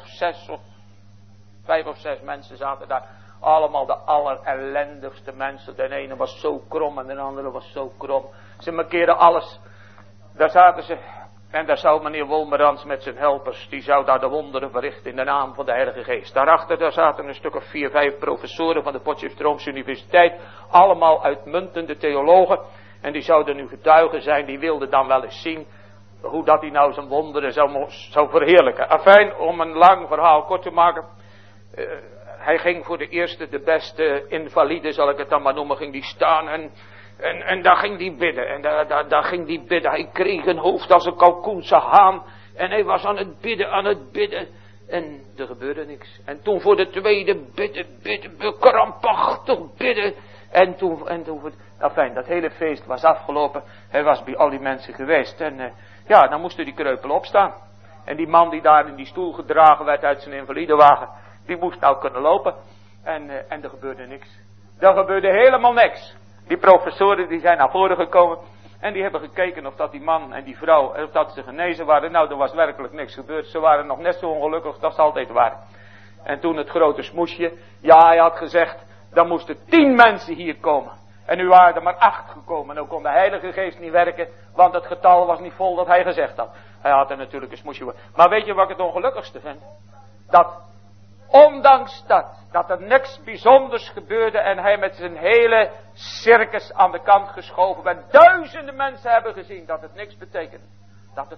5 of 6 mensen zaten daar. Allemaal de allerellendigste mensen. De ene was zo krom en de andere was zo krom. Ze markeerden alles. Daar zaten ze. En daar zou meneer Wolmerans met zijn helpers, die zou daar de wonderen verrichten in de naam van de Heilige Geest. Daarachter daar zaten een stuk of 4, 5 professoren van de Potchefstroomse Universiteit. Allemaal uitmuntende theologen. En die zouden nu getuigen zijn, die wilden dan wel eens zien hoe dat hij nou zijn wonderen zou verheerlijken. Afijn, om een lang verhaal kort te maken. Hij ging voor de eerste, de beste invalide, zal ik het dan maar noemen, ging die staan en daar ging die bidden. En daar ging die bidden. Hij kreeg een hoofd als een kalkoense haan. En hij was aan het bidden. En er gebeurde niks. En toen voor de tweede bidden, krampachtig bidden. En toen, enfin, dat hele feest was afgelopen. Hij was bij al die mensen geweest. En dan moesten die kreupelen opstaan. En die man die daar in die stoel gedragen werd uit zijn invalidewagen, die moest nou kunnen lopen. En er gebeurde niks. Er gebeurde helemaal niks. Die professoren die zijn naar voren gekomen. En die hebben gekeken of dat die man en die vrouw, of dat ze genezen waren. Nou, er was werkelijk niks gebeurd. Ze waren nog net zo ongelukkig als ze altijd waren. En toen het grote smoesje. Ja, hij had gezegd, dan moesten 10 mensen hier komen. En nu waren er maar 8 gekomen. En ook kon de Heilige Geest niet werken. Want het getal was niet vol dat hij gezegd had. Hij had er natuurlijk een smoesje. Maar weet je wat ik het ongelukkigste vind? Dat, ondanks dat er niks bijzonders gebeurde en hij met zijn hele circus aan de kant geschoven werd. Duizenden mensen hebben gezien dat het niks betekende. Dat het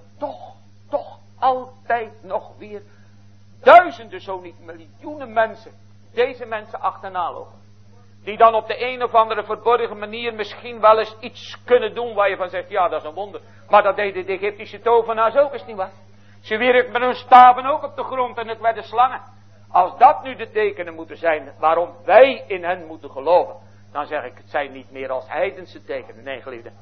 toch altijd nog weer duizenden, zo niet miljoenen mensen, deze mensen achterna lopen. Die dan op de een of andere verborgen manier misschien wel eens iets kunnen doen waar je van zegt, ja, dat is een wonder. Maar dat deden de Egyptische tovenaars ook eens niet wat. Ze wierpen met hun staven ook op de grond en het werden slangen. Als dat nu de tekenen moeten zijn waarom wij in hen moeten geloven, dan zeg ik, het zijn niet meer als heidense tekenen. Nee, geliefden.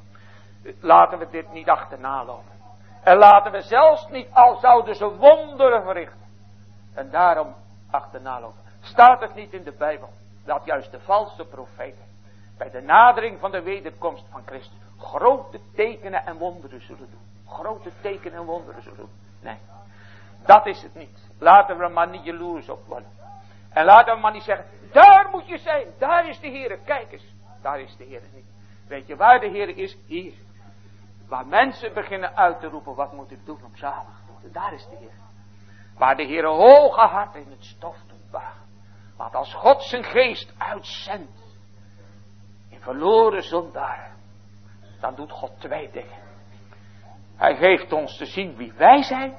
Laten we dit niet achterna lopen. En laten we zelfs niet, al zouden ze wonderen verrichten, en daarom achterna lopen. Staat het niet in de Bijbel dat juist de valse profeten bij de nadering van de wederkomst van Christus grote tekenen en wonderen zullen doen? Grote tekenen en wonderen zullen doen. Nee, dat is het niet. Laten we er maar niet jaloers op worden. En laten we maar niet zeggen, daar moet je zijn, daar is de Heer. Kijk eens, daar is de Heer niet. Weet je waar de Heer is? Hier. Waar mensen beginnen uit te roepen, wat moet ik doen om zalig te worden? Daar is de Heer. Waar de Heer hoge hart in het stof doet buigen. Want als God zijn geest uitzendt in verloren zondaren, dan doet God 2 dingen. Hij geeft ons te zien wie wij zijn.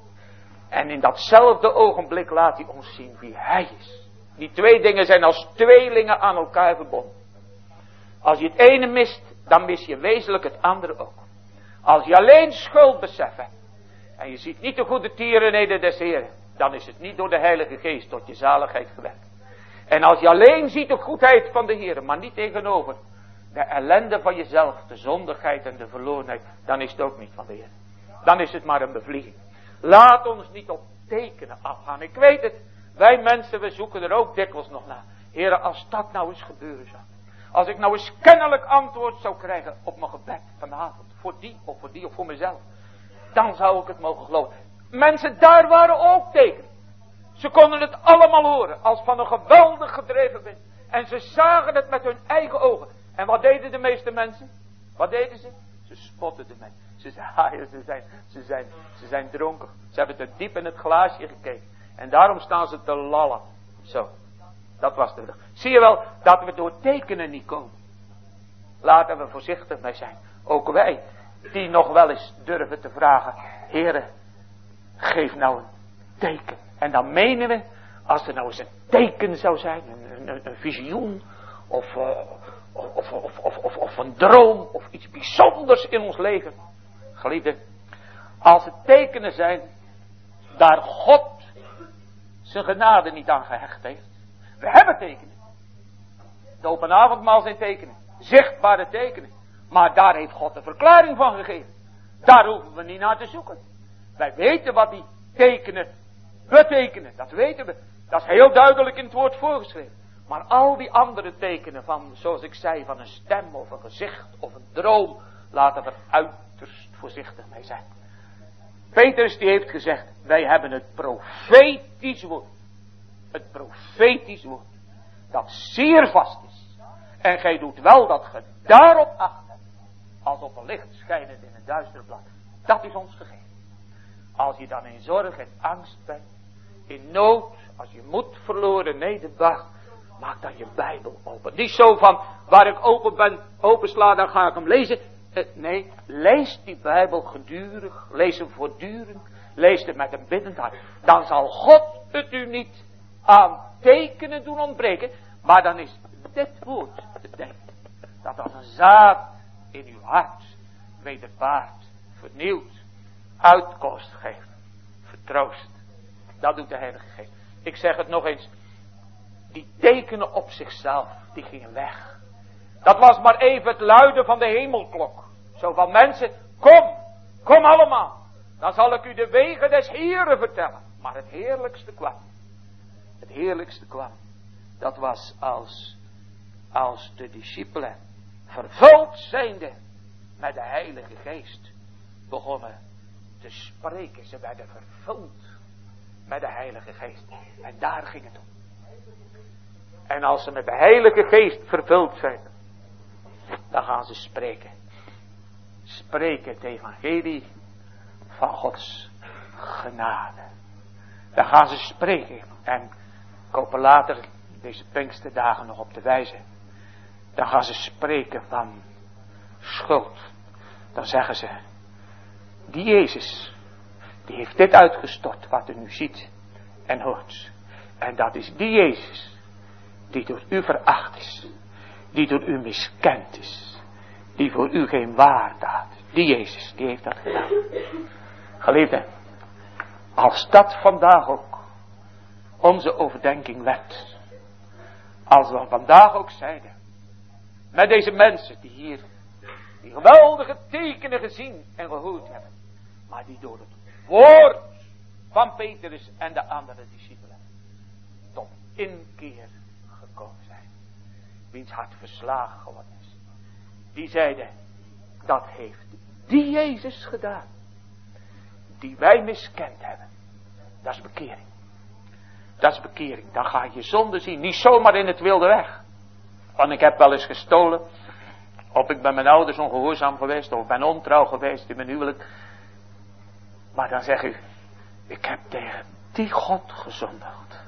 En in datzelfde ogenblik laat hij ons zien wie hij is. Die 2 dingen zijn als tweelingen aan elkaar verbonden. Als je het ene mist, dan mis je wezenlijk het andere ook. Als je alleen schuld beseft en je ziet niet de goede tierenheden des Heeren, dan is het niet door de Heilige Geest tot je zaligheid gewerkt. En als je alleen ziet de goedheid van de Heer, maar niet tegenover de ellende van jezelf, de zondigheid en de verlorenheid, dan is het ook niet van de Heer. Dan is het maar een bevlieging. Laat ons niet op tekenen afgaan. Ik weet het, wij mensen, we zoeken er ook dikwijls nog naar. Heere, als dat nou eens gebeuren zou. Als ik nou eens kennelijk antwoord zou krijgen op mijn gebed vanavond. Voor die of voor mezelf. Dan zou ik het mogen geloven. Mensen, daar waren ook tekenen. Ze konden het allemaal horen. Als van een geweldig gedreven wind. En ze zagen het met hun eigen ogen. En wat deden de meeste mensen? Wat deden ze? Ze spotten ermee. Ze zeiden, ze zijn dronken. Ze hebben te diep in het glaasje gekeken. En daarom staan ze te lallen. Zo. Dat was de vraag. Zie je wel dat we door tekenen niet komen. Laten we voorzichtig mee zijn. Ook wij die nog wel eens durven te vragen. Heere, geef nou een teken. En dan menen we, als er nou eens een teken zou zijn. Een visioen. Of een droom. Of iets bijzonders in ons leven. Geliefde. Als het tekenen zijn. Daar God zijn genade niet aan gehecht heeft. We hebben tekenen. Het open avondmaal zijn tekenen. Zichtbare tekenen. Maar daar heeft God de verklaring van gegeven. Daar hoeven we niet naar te zoeken. Wij weten wat die tekenen betekenen. Dat weten we. Dat is heel duidelijk in het woord voorgeschreven. Maar al die andere tekenen van, zoals ik zei, van een stem of een gezicht of een droom, laten we uiterst voorzichtig mee zijn. Petrus die heeft gezegd, wij hebben het profetisch woord. Het profetisch woord. Dat zeer vast is. En gij doet wel dat ge daarop acht hebt. Als op een licht schijnend in een duister blad. Dat is ons gegeven. Als je dan in zorg en angst bent. In nood. Als je moed verloren nederbuigt. Maak dan je Bijbel open. Niet zo van waar ik open ben. Opensla dan ga ik hem lezen. Nee. Lees die Bijbel gedurig. Lees hem voortdurend. Lees hem met een biddend hart. Dan zal God het u niet aan tekenen doen ontbreken. Maar dan is dit woord te denken. Dat als een zaad in uw hart wederbaart, vernieuwt, uitkomst geeft, vertroost. Dat doet de Heilige Geest. Ik zeg het nog eens. Die tekenen op zichzelf, die gingen weg. Dat was maar even het luiden van de hemelklok. Zo van mensen, kom allemaal. Dan zal ik u de wegen des Heeren vertellen. Maar het heerlijkste kwam. Het heerlijkste kwam. Dat was als de discipelen vervuld zijnde met de Heilige Geest begonnen te spreken. Ze werden vervuld met de Heilige Geest. En daar ging het om. En als ze met de Heilige Geest vervuld zijn, dan gaan ze spreken. Spreken het evangelie van Gods genade. Dan gaan ze spreken. En ik hoop er later deze Pinksterdagen nog op te wijzen. Dan gaan ze spreken van schuld. Dan zeggen ze, die Jezus, die heeft dit uitgestort wat u nu ziet en hoort. En dat is die Jezus, die door u veracht is. Die door u miskend is. Die voor u geen waarde had. Die Jezus, die heeft dat gedaan. Geliefden, als dat vandaag ook onze overdenking werd. Als we vandaag ook zeiden. Met deze mensen die hier die geweldige tekenen gezien en gehoord hebben. Maar die door het woord van Petrus en de andere discipelen tot inkeer gekomen zijn. Wiens hart verslagen geworden is. Die zeiden, dat heeft die Jezus gedaan. Die wij miskend hebben. Dat is bekering. Dat is bekering. Dan ga je zonde zien. Niet zomaar in het wilde weg. Want ik heb wel eens gestolen. Of ik ben mijn ouders ongehoorzaam geweest. Of ik ben ontrouw geweest in mijn huwelijk. Maar dan zeg u. Ik heb tegen die God gezondigd.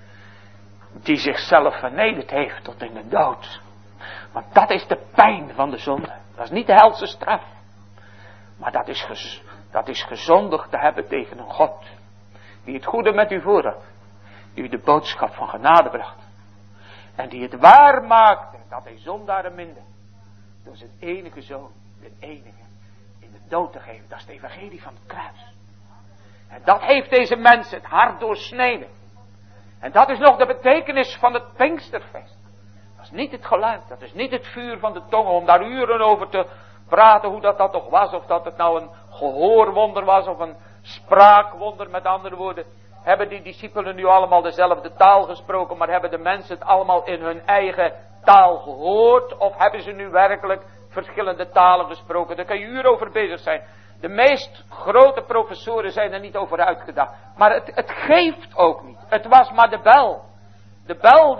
Die zichzelf vernederd heeft tot in de dood. Want dat is de pijn van de zonde. Dat is niet de helse straf. Maar dat is gezondigd te hebben tegen een God. Die het goede met u voor had. Die u de boodschap van genade bracht. En die het waar maakte dat hij zondaren minde. Door zijn enige zoon, de enige, in de dood te geven. Dat is het evangelie van het kruis. En dat heeft deze mensen het hart doorsneden. En dat is nog de betekenis van het Pinksterfeest. Dat is niet het geluid, dat is niet het vuur van de tongen om daar uren over te praten hoe dat toch was. Of dat het nou een gehoorwonder was of een spraakwonder, met andere woorden. Hebben die discipelen nu allemaal dezelfde taal gesproken, maar hebben de mensen het allemaal in hun eigen taal gehoord? Of hebben ze nu werkelijk verschillende talen gesproken? Daar kan je uren over bezig zijn. De meest grote professoren zijn er niet over uitgedacht. Maar het geeft ook niet. Het was maar de bel. De bel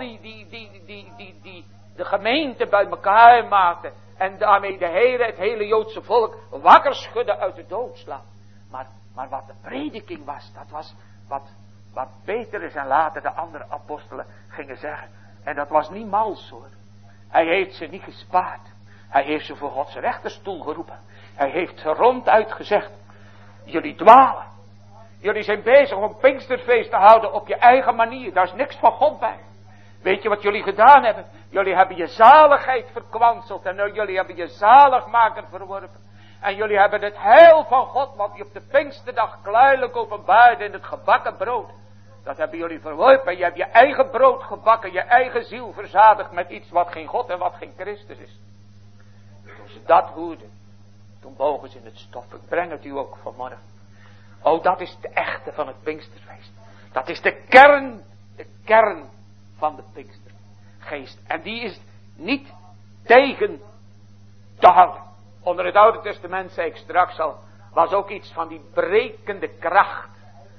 die de gemeente bij elkaar maakte. En daarmee het hele Joodse volk wakker schudde uit de doodslaap. Maar wat de prediking was, dat was wat Petrus en later de andere apostelen gingen zeggen. En dat was niet mals hoor. Hij heeft ze niet gespaard. Hij heeft ze voor Gods rechterstoel geroepen. Hij heeft ronduit gezegd, jullie dwalen. Jullie zijn bezig om een Pinksterfeest te houden op je eigen manier. Daar is niks van God bij. Weet je wat jullie gedaan hebben? Jullie hebben je zaligheid verkwanseld. En jullie hebben je zaligmaker verworpen. En jullie hebben het heil van God, wat hij op de Pinksterdag kluilijk openbaarde in het gebakken brood. Dat hebben jullie verworpen. Je hebt je eigen brood gebakken. Je eigen ziel verzadigd met iets wat geen God en wat geen Christus is. Toen ze dat hoorden. Toen bogen ze in het stof. Ik breng het u ook vanmorgen. Oh, dat is de echte van het Pinksterfeest. Dat is de kern van de Pinkstergeest. En die is niet tegen te houden. Onder het Oude Testament, zei ik straks al, was ook iets van die brekende kracht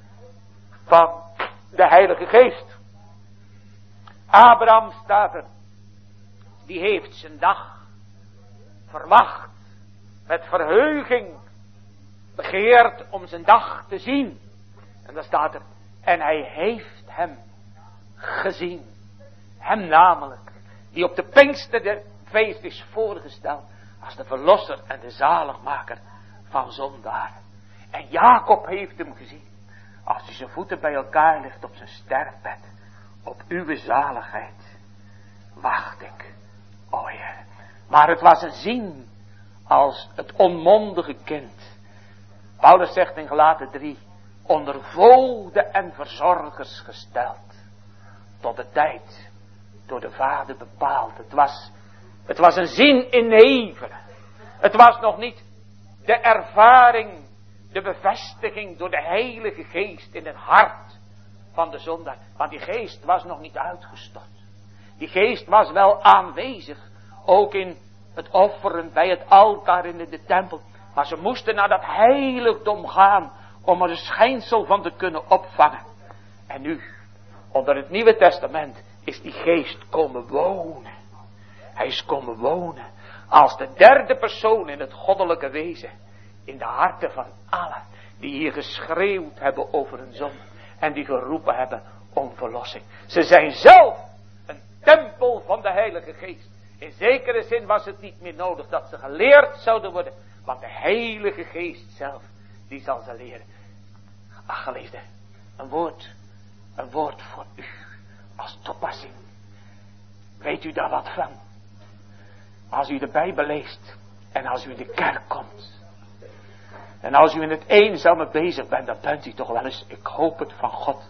van de Heilige Geest. Abraham staat er. Die heeft zijn dag verwacht. Met verheuging begeerd om zijn dag te zien. En dan staat er. En hij heeft hem gezien. Hem namelijk. Die op de Pinksterfeest is voorgesteld. Als de verlosser en de zaligmaker van zondaren. En Jacob heeft hem gezien. Als hij zijn voeten bij elkaar ligt op zijn sterfbed. Op uw zaligheid wacht ik. O Heer. Maar het was een zien als het onmondige kind. Paulus zegt in Galaten 3. Onder voogden en verzorgers gesteld. Tot de tijd door de Vader bepaald. Het was een zien in nevelen. Het was nog niet de ervaring, de bevestiging door de Heilige Geest in het hart van de zondaar. Want die geest was nog niet uitgestort. Die geest was wel aanwezig, ook in het offeren bij het altaar in de tempel. Maar ze moesten naar dat heiligdom gaan om er een schijnsel van te kunnen opvangen. En nu, onder het Nieuwe Testament, is die geest komen wonen. Hij is komen wonen als de derde persoon in het goddelijke wezen. In de harten van allen die hier geschreeuwd hebben over hun zonde. En die geroepen hebben om verlossing. Ze zijn zelf een tempel van de Heilige Geest. In zekere zin was het niet meer nodig dat ze geleerd zouden worden. Want de Heilige Geest zelf, die zal ze leren. Ach, geliefde, een woord voor u als toepassing. Weet u daar wat van? Als u de Bijbel leest en als u in de kerk komt. En als u in het eenzame bezig bent, dan bent u toch wel eens, ik hoop het van God,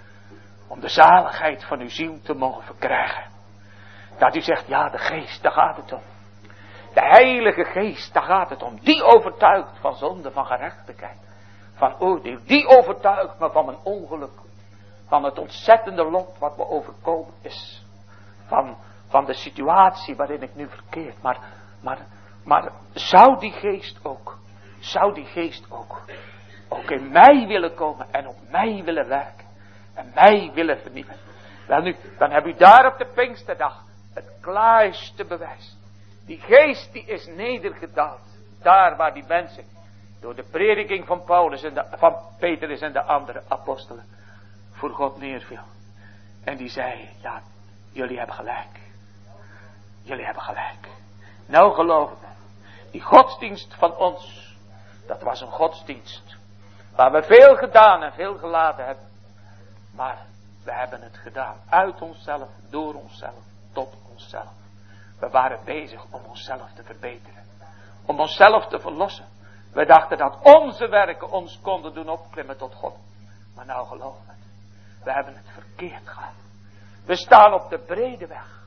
om de zaligheid van uw ziel te mogen verkrijgen. Dat u zegt, ja, de geest, daar gaat het om. De Heilige Geest, daar gaat het om. Die overtuigt van zonde, van gerechtigheid, van oordeel. Die overtuigt me van mijn ongeluk. Van het ontzettende lot wat me overkomen is. Van de situatie waarin ik nu verkeer. Maar zou die geest ook in mij willen komen en op mij willen werken. En mij willen vernieuwen. Wel nu, dan heb u daar op de Pinksterdag het klaarste bewijs. Die geest die is nedergedaald. Daar waar die mensen door de prediking van Paulus en van Petrus en de andere apostelen voor God neerviel. En die zei, ja, jullie hebben gelijk. Jullie hebben gelijk. Nou geloof me, die godsdienst van ons, dat was een godsdienst waar we veel gedaan en veel gelaten hebben. Maar we hebben het gedaan uit onszelf, door onszelf, tot onszelf. We waren bezig om onszelf te verbeteren. Om onszelf te verlossen. We dachten dat onze werken ons konden doen opklimmen tot God. Maar nou geloof me, we hebben het verkeerd gehad. We staan op de brede weg.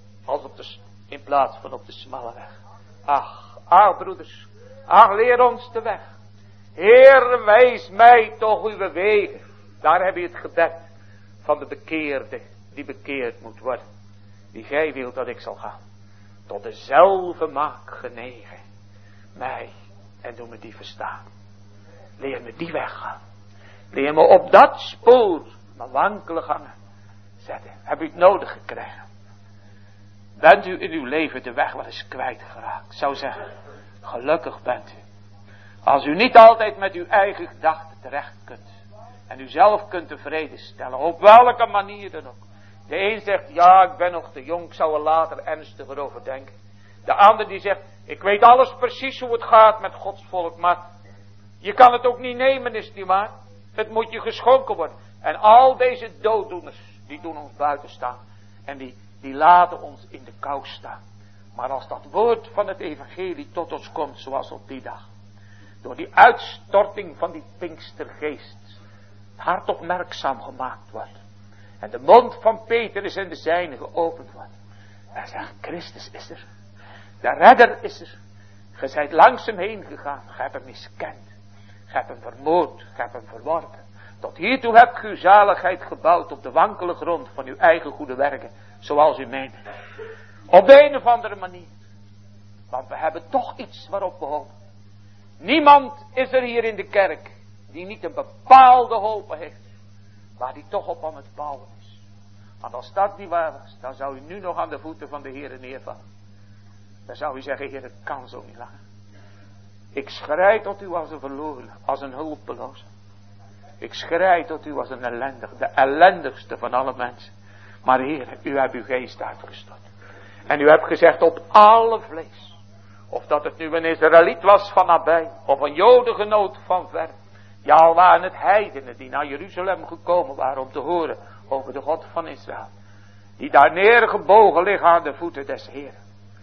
In plaats van op de smalle weg. Ach broeders. Ach, leer ons de weg. Heer, wijs mij toch uw wegen. Daar heb je het gebed van de bekeerde die bekeerd moet worden. Die gij wilt dat ik zal gaan. Tot dezelfde maak genegen. Mij en doe me die verstaan. Leer me die weg gaan. Leer me op dat spoor, mijn wankele gangen zetten. Heb u het nodig gekregen? Bent u in uw leven de weg wel eens kwijtgeraakt? Ik zou zeggen, gelukkig bent u. Als u niet altijd met uw eigen gedachten terecht kunt. En u zelf kunt tevreden stellen. Op welke manier dan ook. De een zegt, ja, ik ben nog te jong, ik zou er later ernstiger over denken. De ander die zegt, ik weet alles precies hoe het gaat met Gods volk, maar je kan het ook niet nemen, is het niet waar? Het moet je geschonken worden. En al deze dooddoeners, die doen ons buiten staan. En die laten ons in de kou staan. Maar als dat woord van het evangelie tot ons komt, zoals op die dag. Door die uitstorting van die Pinkstergeest. hart opmerkzaam gemaakt wordt. En de mond van Petrus en de zijne geopend wordt. Hij zegt, Christus is er. De redder is er. Je zijt langs hem heen gegaan. Je hebt hem miskend. Je hebt hem vermoord. Je hebt hem verworpen. Tot hiertoe hebt ge uw zaligheid gebouwd op de wankele grond van uw eigen goede werken. Zoals u meende. Op de een of andere manier. Want we hebben toch iets waarop we hopen. Niemand is er hier in de kerk die niet een bepaalde hoop heeft. Waar die toch op aan het bouwen is. Want als dat niet waar was, dan zou u nu nog aan de voeten van de Heer neervallen. Dan zou u zeggen, Heer, het kan zo niet langer. Ik schrei tot u als een verloren, als een hulpeloze. Ik schrei tot u als een ellendig, de ellendigste van alle mensen. Maar Heer, u hebt uw geest uitgestort. En u hebt gezegd op alle vlees. Of dat het nu een Israëliet was van nabij, of een Jodengenoot van ver. Ja, al waren het heidenen die naar Jeruzalem gekomen waren om te horen over de God van Israël. Die daar neergebogen liggen aan de voeten des Heeren.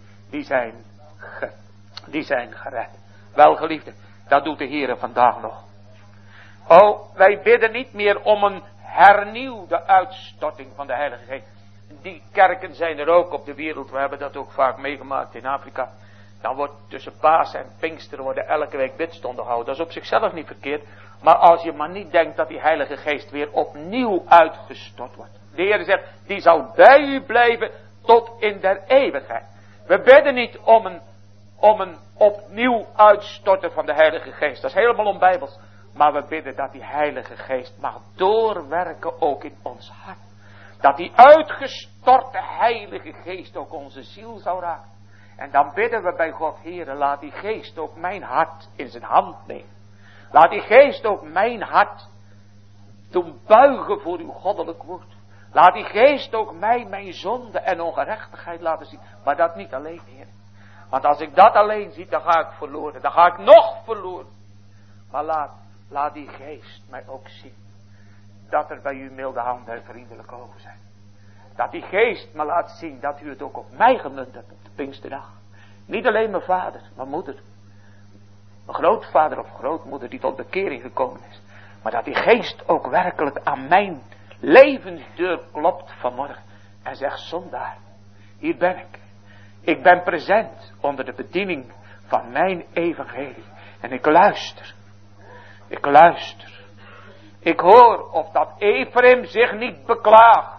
Die zijn gered. Welgeliefde, dat doet de Heere vandaag nog. Oh, wij bidden niet meer om een hernieuwde uitstorting van de Heilige Geest. Die kerken zijn er ook op de wereld. We hebben dat ook vaak meegemaakt in Afrika. Dan wordt tussen Paas en Pinksteren worden elke week bidstonden gehouden. Dat is op zichzelf niet verkeerd. Maar als je maar niet denkt dat die Heilige Geest weer opnieuw uitgestort wordt. De Heer zegt, die zal bij u blijven tot in der eeuwigheid. We bidden niet om een opnieuw uitstorten van de Heilige Geest. Dat is helemaal onbijbels. Maar we bidden dat die Heilige Geest mag doorwerken ook in ons hart. Dat die uitgestorte Heilige Geest ook onze ziel zou raken. En dan bidden we bij God, Heere, laat die Geest ook mijn hart in zijn hand nemen. Laat die Geest ook mijn hart doen buigen voor uw goddelijk woord. Laat die Geest ook mij mijn zonde en ongerechtigheid laten zien. Maar dat niet alleen, Heer. Want als ik dat alleen zie, dan ga ik verloren. Dan ga ik nog verloren. Maar laat die Geest mij ook zien. Dat er bij u milde handen en vriendelijke ogen zijn. Dat die Geest me laat zien dat u het ook op mij gemunt hebt op de Pinksterdag. Niet alleen mijn vader, mijn moeder. Mijn grootvader of grootmoeder die tot bekering gekomen is. Maar dat die Geest ook werkelijk aan mijn levensdeur klopt vanmorgen. En zegt, zondaar, hier ben ik. Ik ben present onder de bediening van mijn evangelie. En ik luister. Ik luister. Ik hoor of dat Ephraim zich niet beklaagt.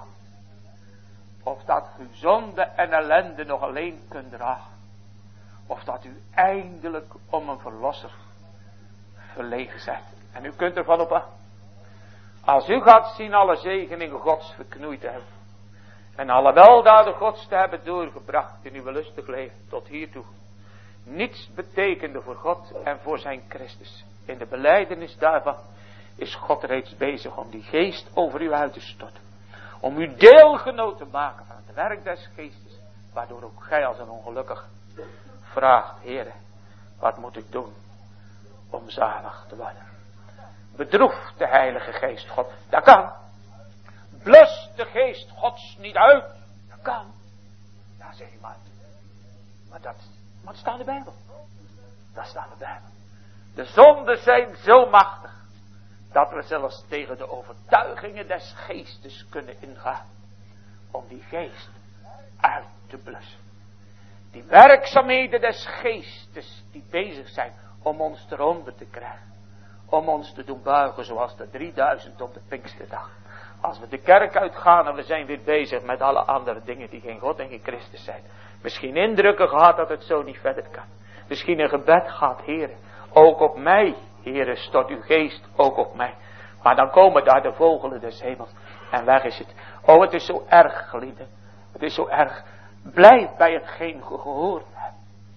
Of dat u zonde en ellende nog alleen kunt dragen. Of dat u eindelijk om een verlosser verlegen bent. En u kunt ervan op aan. Als u gaat zien alle zegeningen Gods verknoeid te hebben. En alle weldaden Gods te hebben doorgebracht in uw lustig leven tot hiertoe. Niets betekende voor God en voor zijn Christus. In de belijdenis daarvan is God reeds bezig om die geest over u uit te storten. Om u deelgenoot te maken van het werk des geestes. Waardoor ook gij als een ongelukkig vraagt, Heere, wat moet ik doen om zalig te worden? Bedroef de Heilige Geest God. Dat kan. Blus de Geest Gods niet uit. Dat kan. Ja, zeg je maar. Maar dat staat in de Bijbel. Dat staat in de Bijbel. De zonden zijn zo machtig. Dat we zelfs tegen de overtuigingen des geestes kunnen ingaan. Om die geest uit te blussen. Die werkzaamheden des geestes die bezig zijn om ons eronder te krijgen. Om ons te doen buigen zoals de 3000 op de Pinksterdag. Als we de kerk uitgaan en we zijn weer bezig met alle andere dingen die geen God en geen Christus zijn. Misschien indrukken gehad dat het zo niet verder kan. Misschien een gebed gaat, Heer, ook op mij. Heere, stort uw geest ook op mij. Maar dan komen daar de vogelen des hemels. En weg is het. Oh, het is zo erg, geliefde. Het is zo erg. Blijf bij hetgeen je gehoord hebt.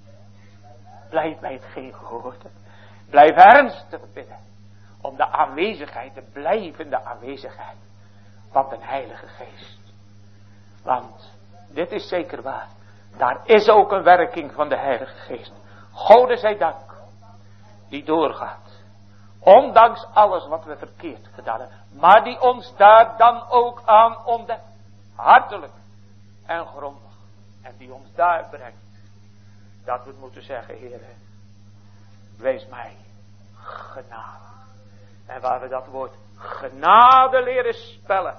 Blijf bij hetgeen je gehoord hebt. Blijf ernstig bidden. Om de aanwezigheid, de blijvende aanwezigheid. Van de Heilige Geest. Want, dit is zeker waar. Daar is ook een werking van de Heilige Geest. Gode zij dank. Die doorgaat. Ondanks alles wat we verkeerd gedaan hebben. Maar die ons daar dan ook aan ontdekt. Hartelijk en grondig. En die ons daar brengt. Dat we moeten zeggen, Heer. Wees mij genadig. En waar we dat woord genade leren spellen.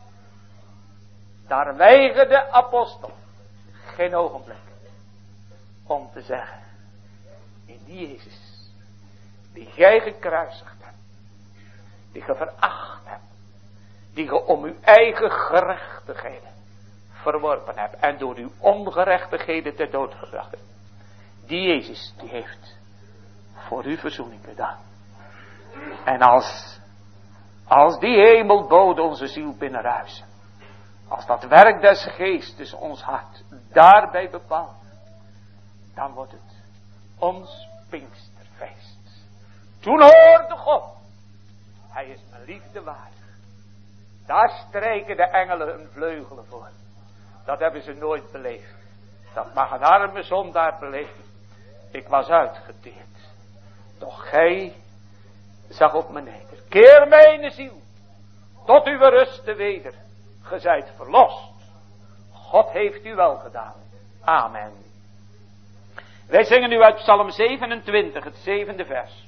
Daar weigerde de apostel geen ogenblik om te zeggen. In die Jezus, die gij gekruisigd hebt. Die ge veracht hebt. Die ge om uw eigen gerechtigheden verworpen hebt. En door uw ongerechtigheden ter dood gebracht hebt. Die Jezus, die heeft voor u verzoening gedaan. En als die hemelbode onze ziel binnenruisen. Als dat werk des geestes ons hart daarbij bepaalt. Dan wordt het ons Pinksterfeest. Toen hoorde God. Hij is mijn liefde waardig. Daar strijken de engelen een vleugelen voor. Dat hebben ze nooit beleefd. Dat mag een arme zondaar beleven. Ik was uitgeteerd. Doch gij zag op me neder. Keer mijn ziel. Tot uw rusten weder. Ge zijt verlost. God heeft u wel gedaan. Amen. Wij zingen nu uit Psalm 27, het 7e vers.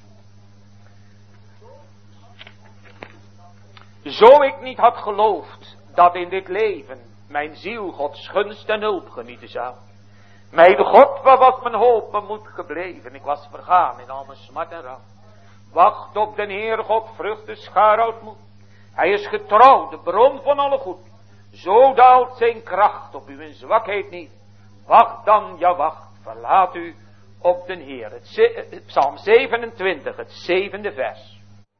Zo ik niet had geloofd dat in dit leven mijn ziel Gods gunst en hulp genieten zou. Mijn God, wat was mijn hoop en moed gebleven. Ik was vergaan in al mijn smart en rouw. Wacht op den Heer God, vruchten schaarhoud moed. Hij is getrouw, de bron van alle goed. Zo daalt zijn kracht op u in zwakheid niet. Wacht dan, ja wacht, verlaat u op den Heer. Psalm 27, het 7e vers.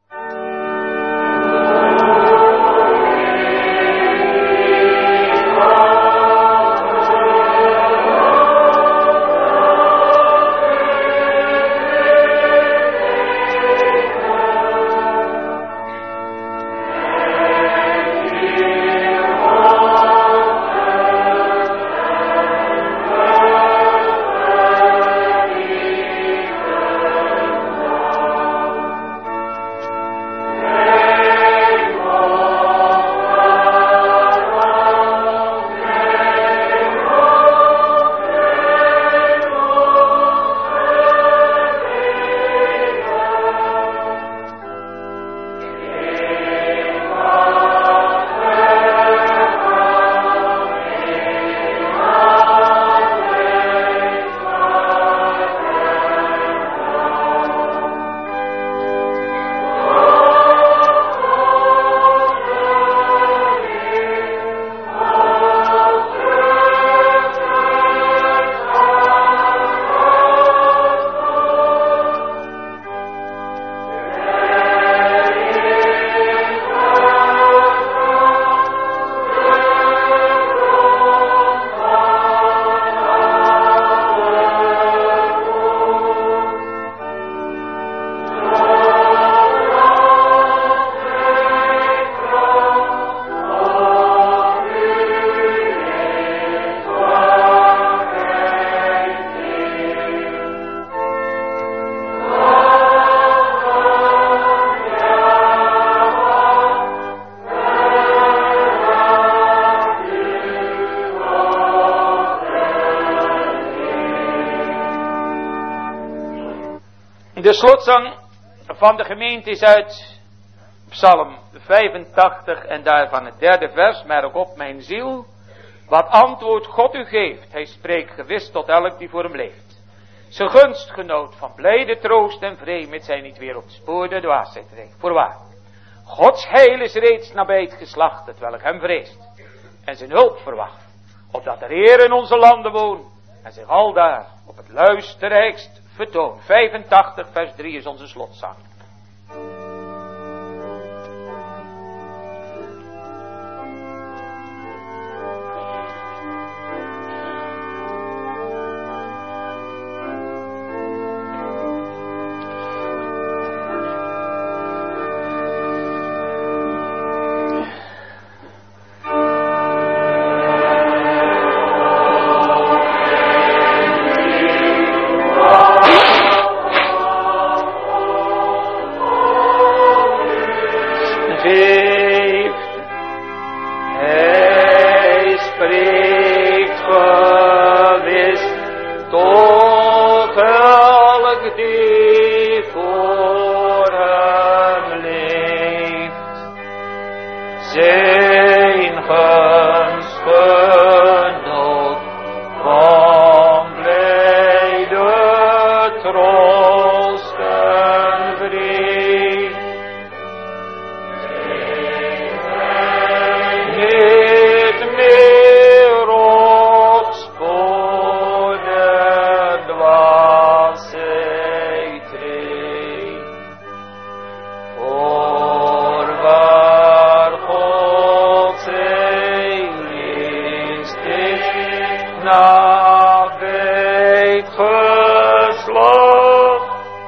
De slotzang van de gemeente is uit Psalm 85 en daarvan het 3e vers. Merk op mijn ziel, wat antwoord God u geeft. Hij spreekt gewis tot elk die voor hem leeft. Zijn gunstgenoot van blijde troost en vrede, met zij niet weer op het spoor de dwaasheid reed. Voorwaar, Gods heil is reeds nabij het geslacht, het welk hem vreest. En zijn hulp verwacht, opdat de Heer in onze landen woont. En zich aldaar op het luisterrijkst vertoont. 85 vers 3 is onze slotzang. die voor hem leeft. zijn gunst genoot van blijde troost en vrede. Niet meer op spoor der dwaasheid treedt. Voorwaar God zijn geest is nabij geslacht.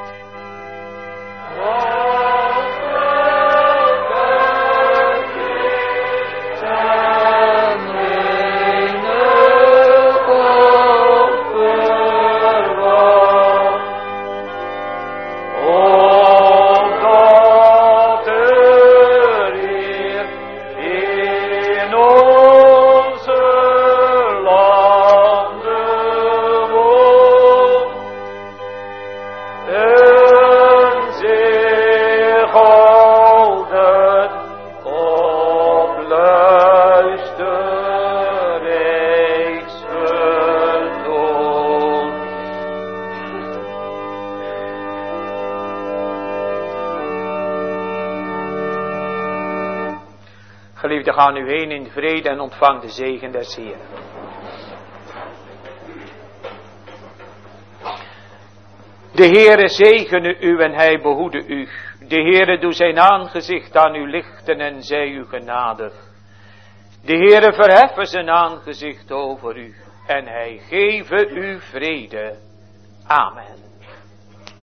Geliefden, gaan u heen in vrede en ontvang de zegen des Heeren. De Heere zegene u en hij behoede u. De Heere doe zijn aangezicht aan u lichten en zij u genadig. De Heere verheffen zijn aangezicht over u en hij geve u vrede. Amen.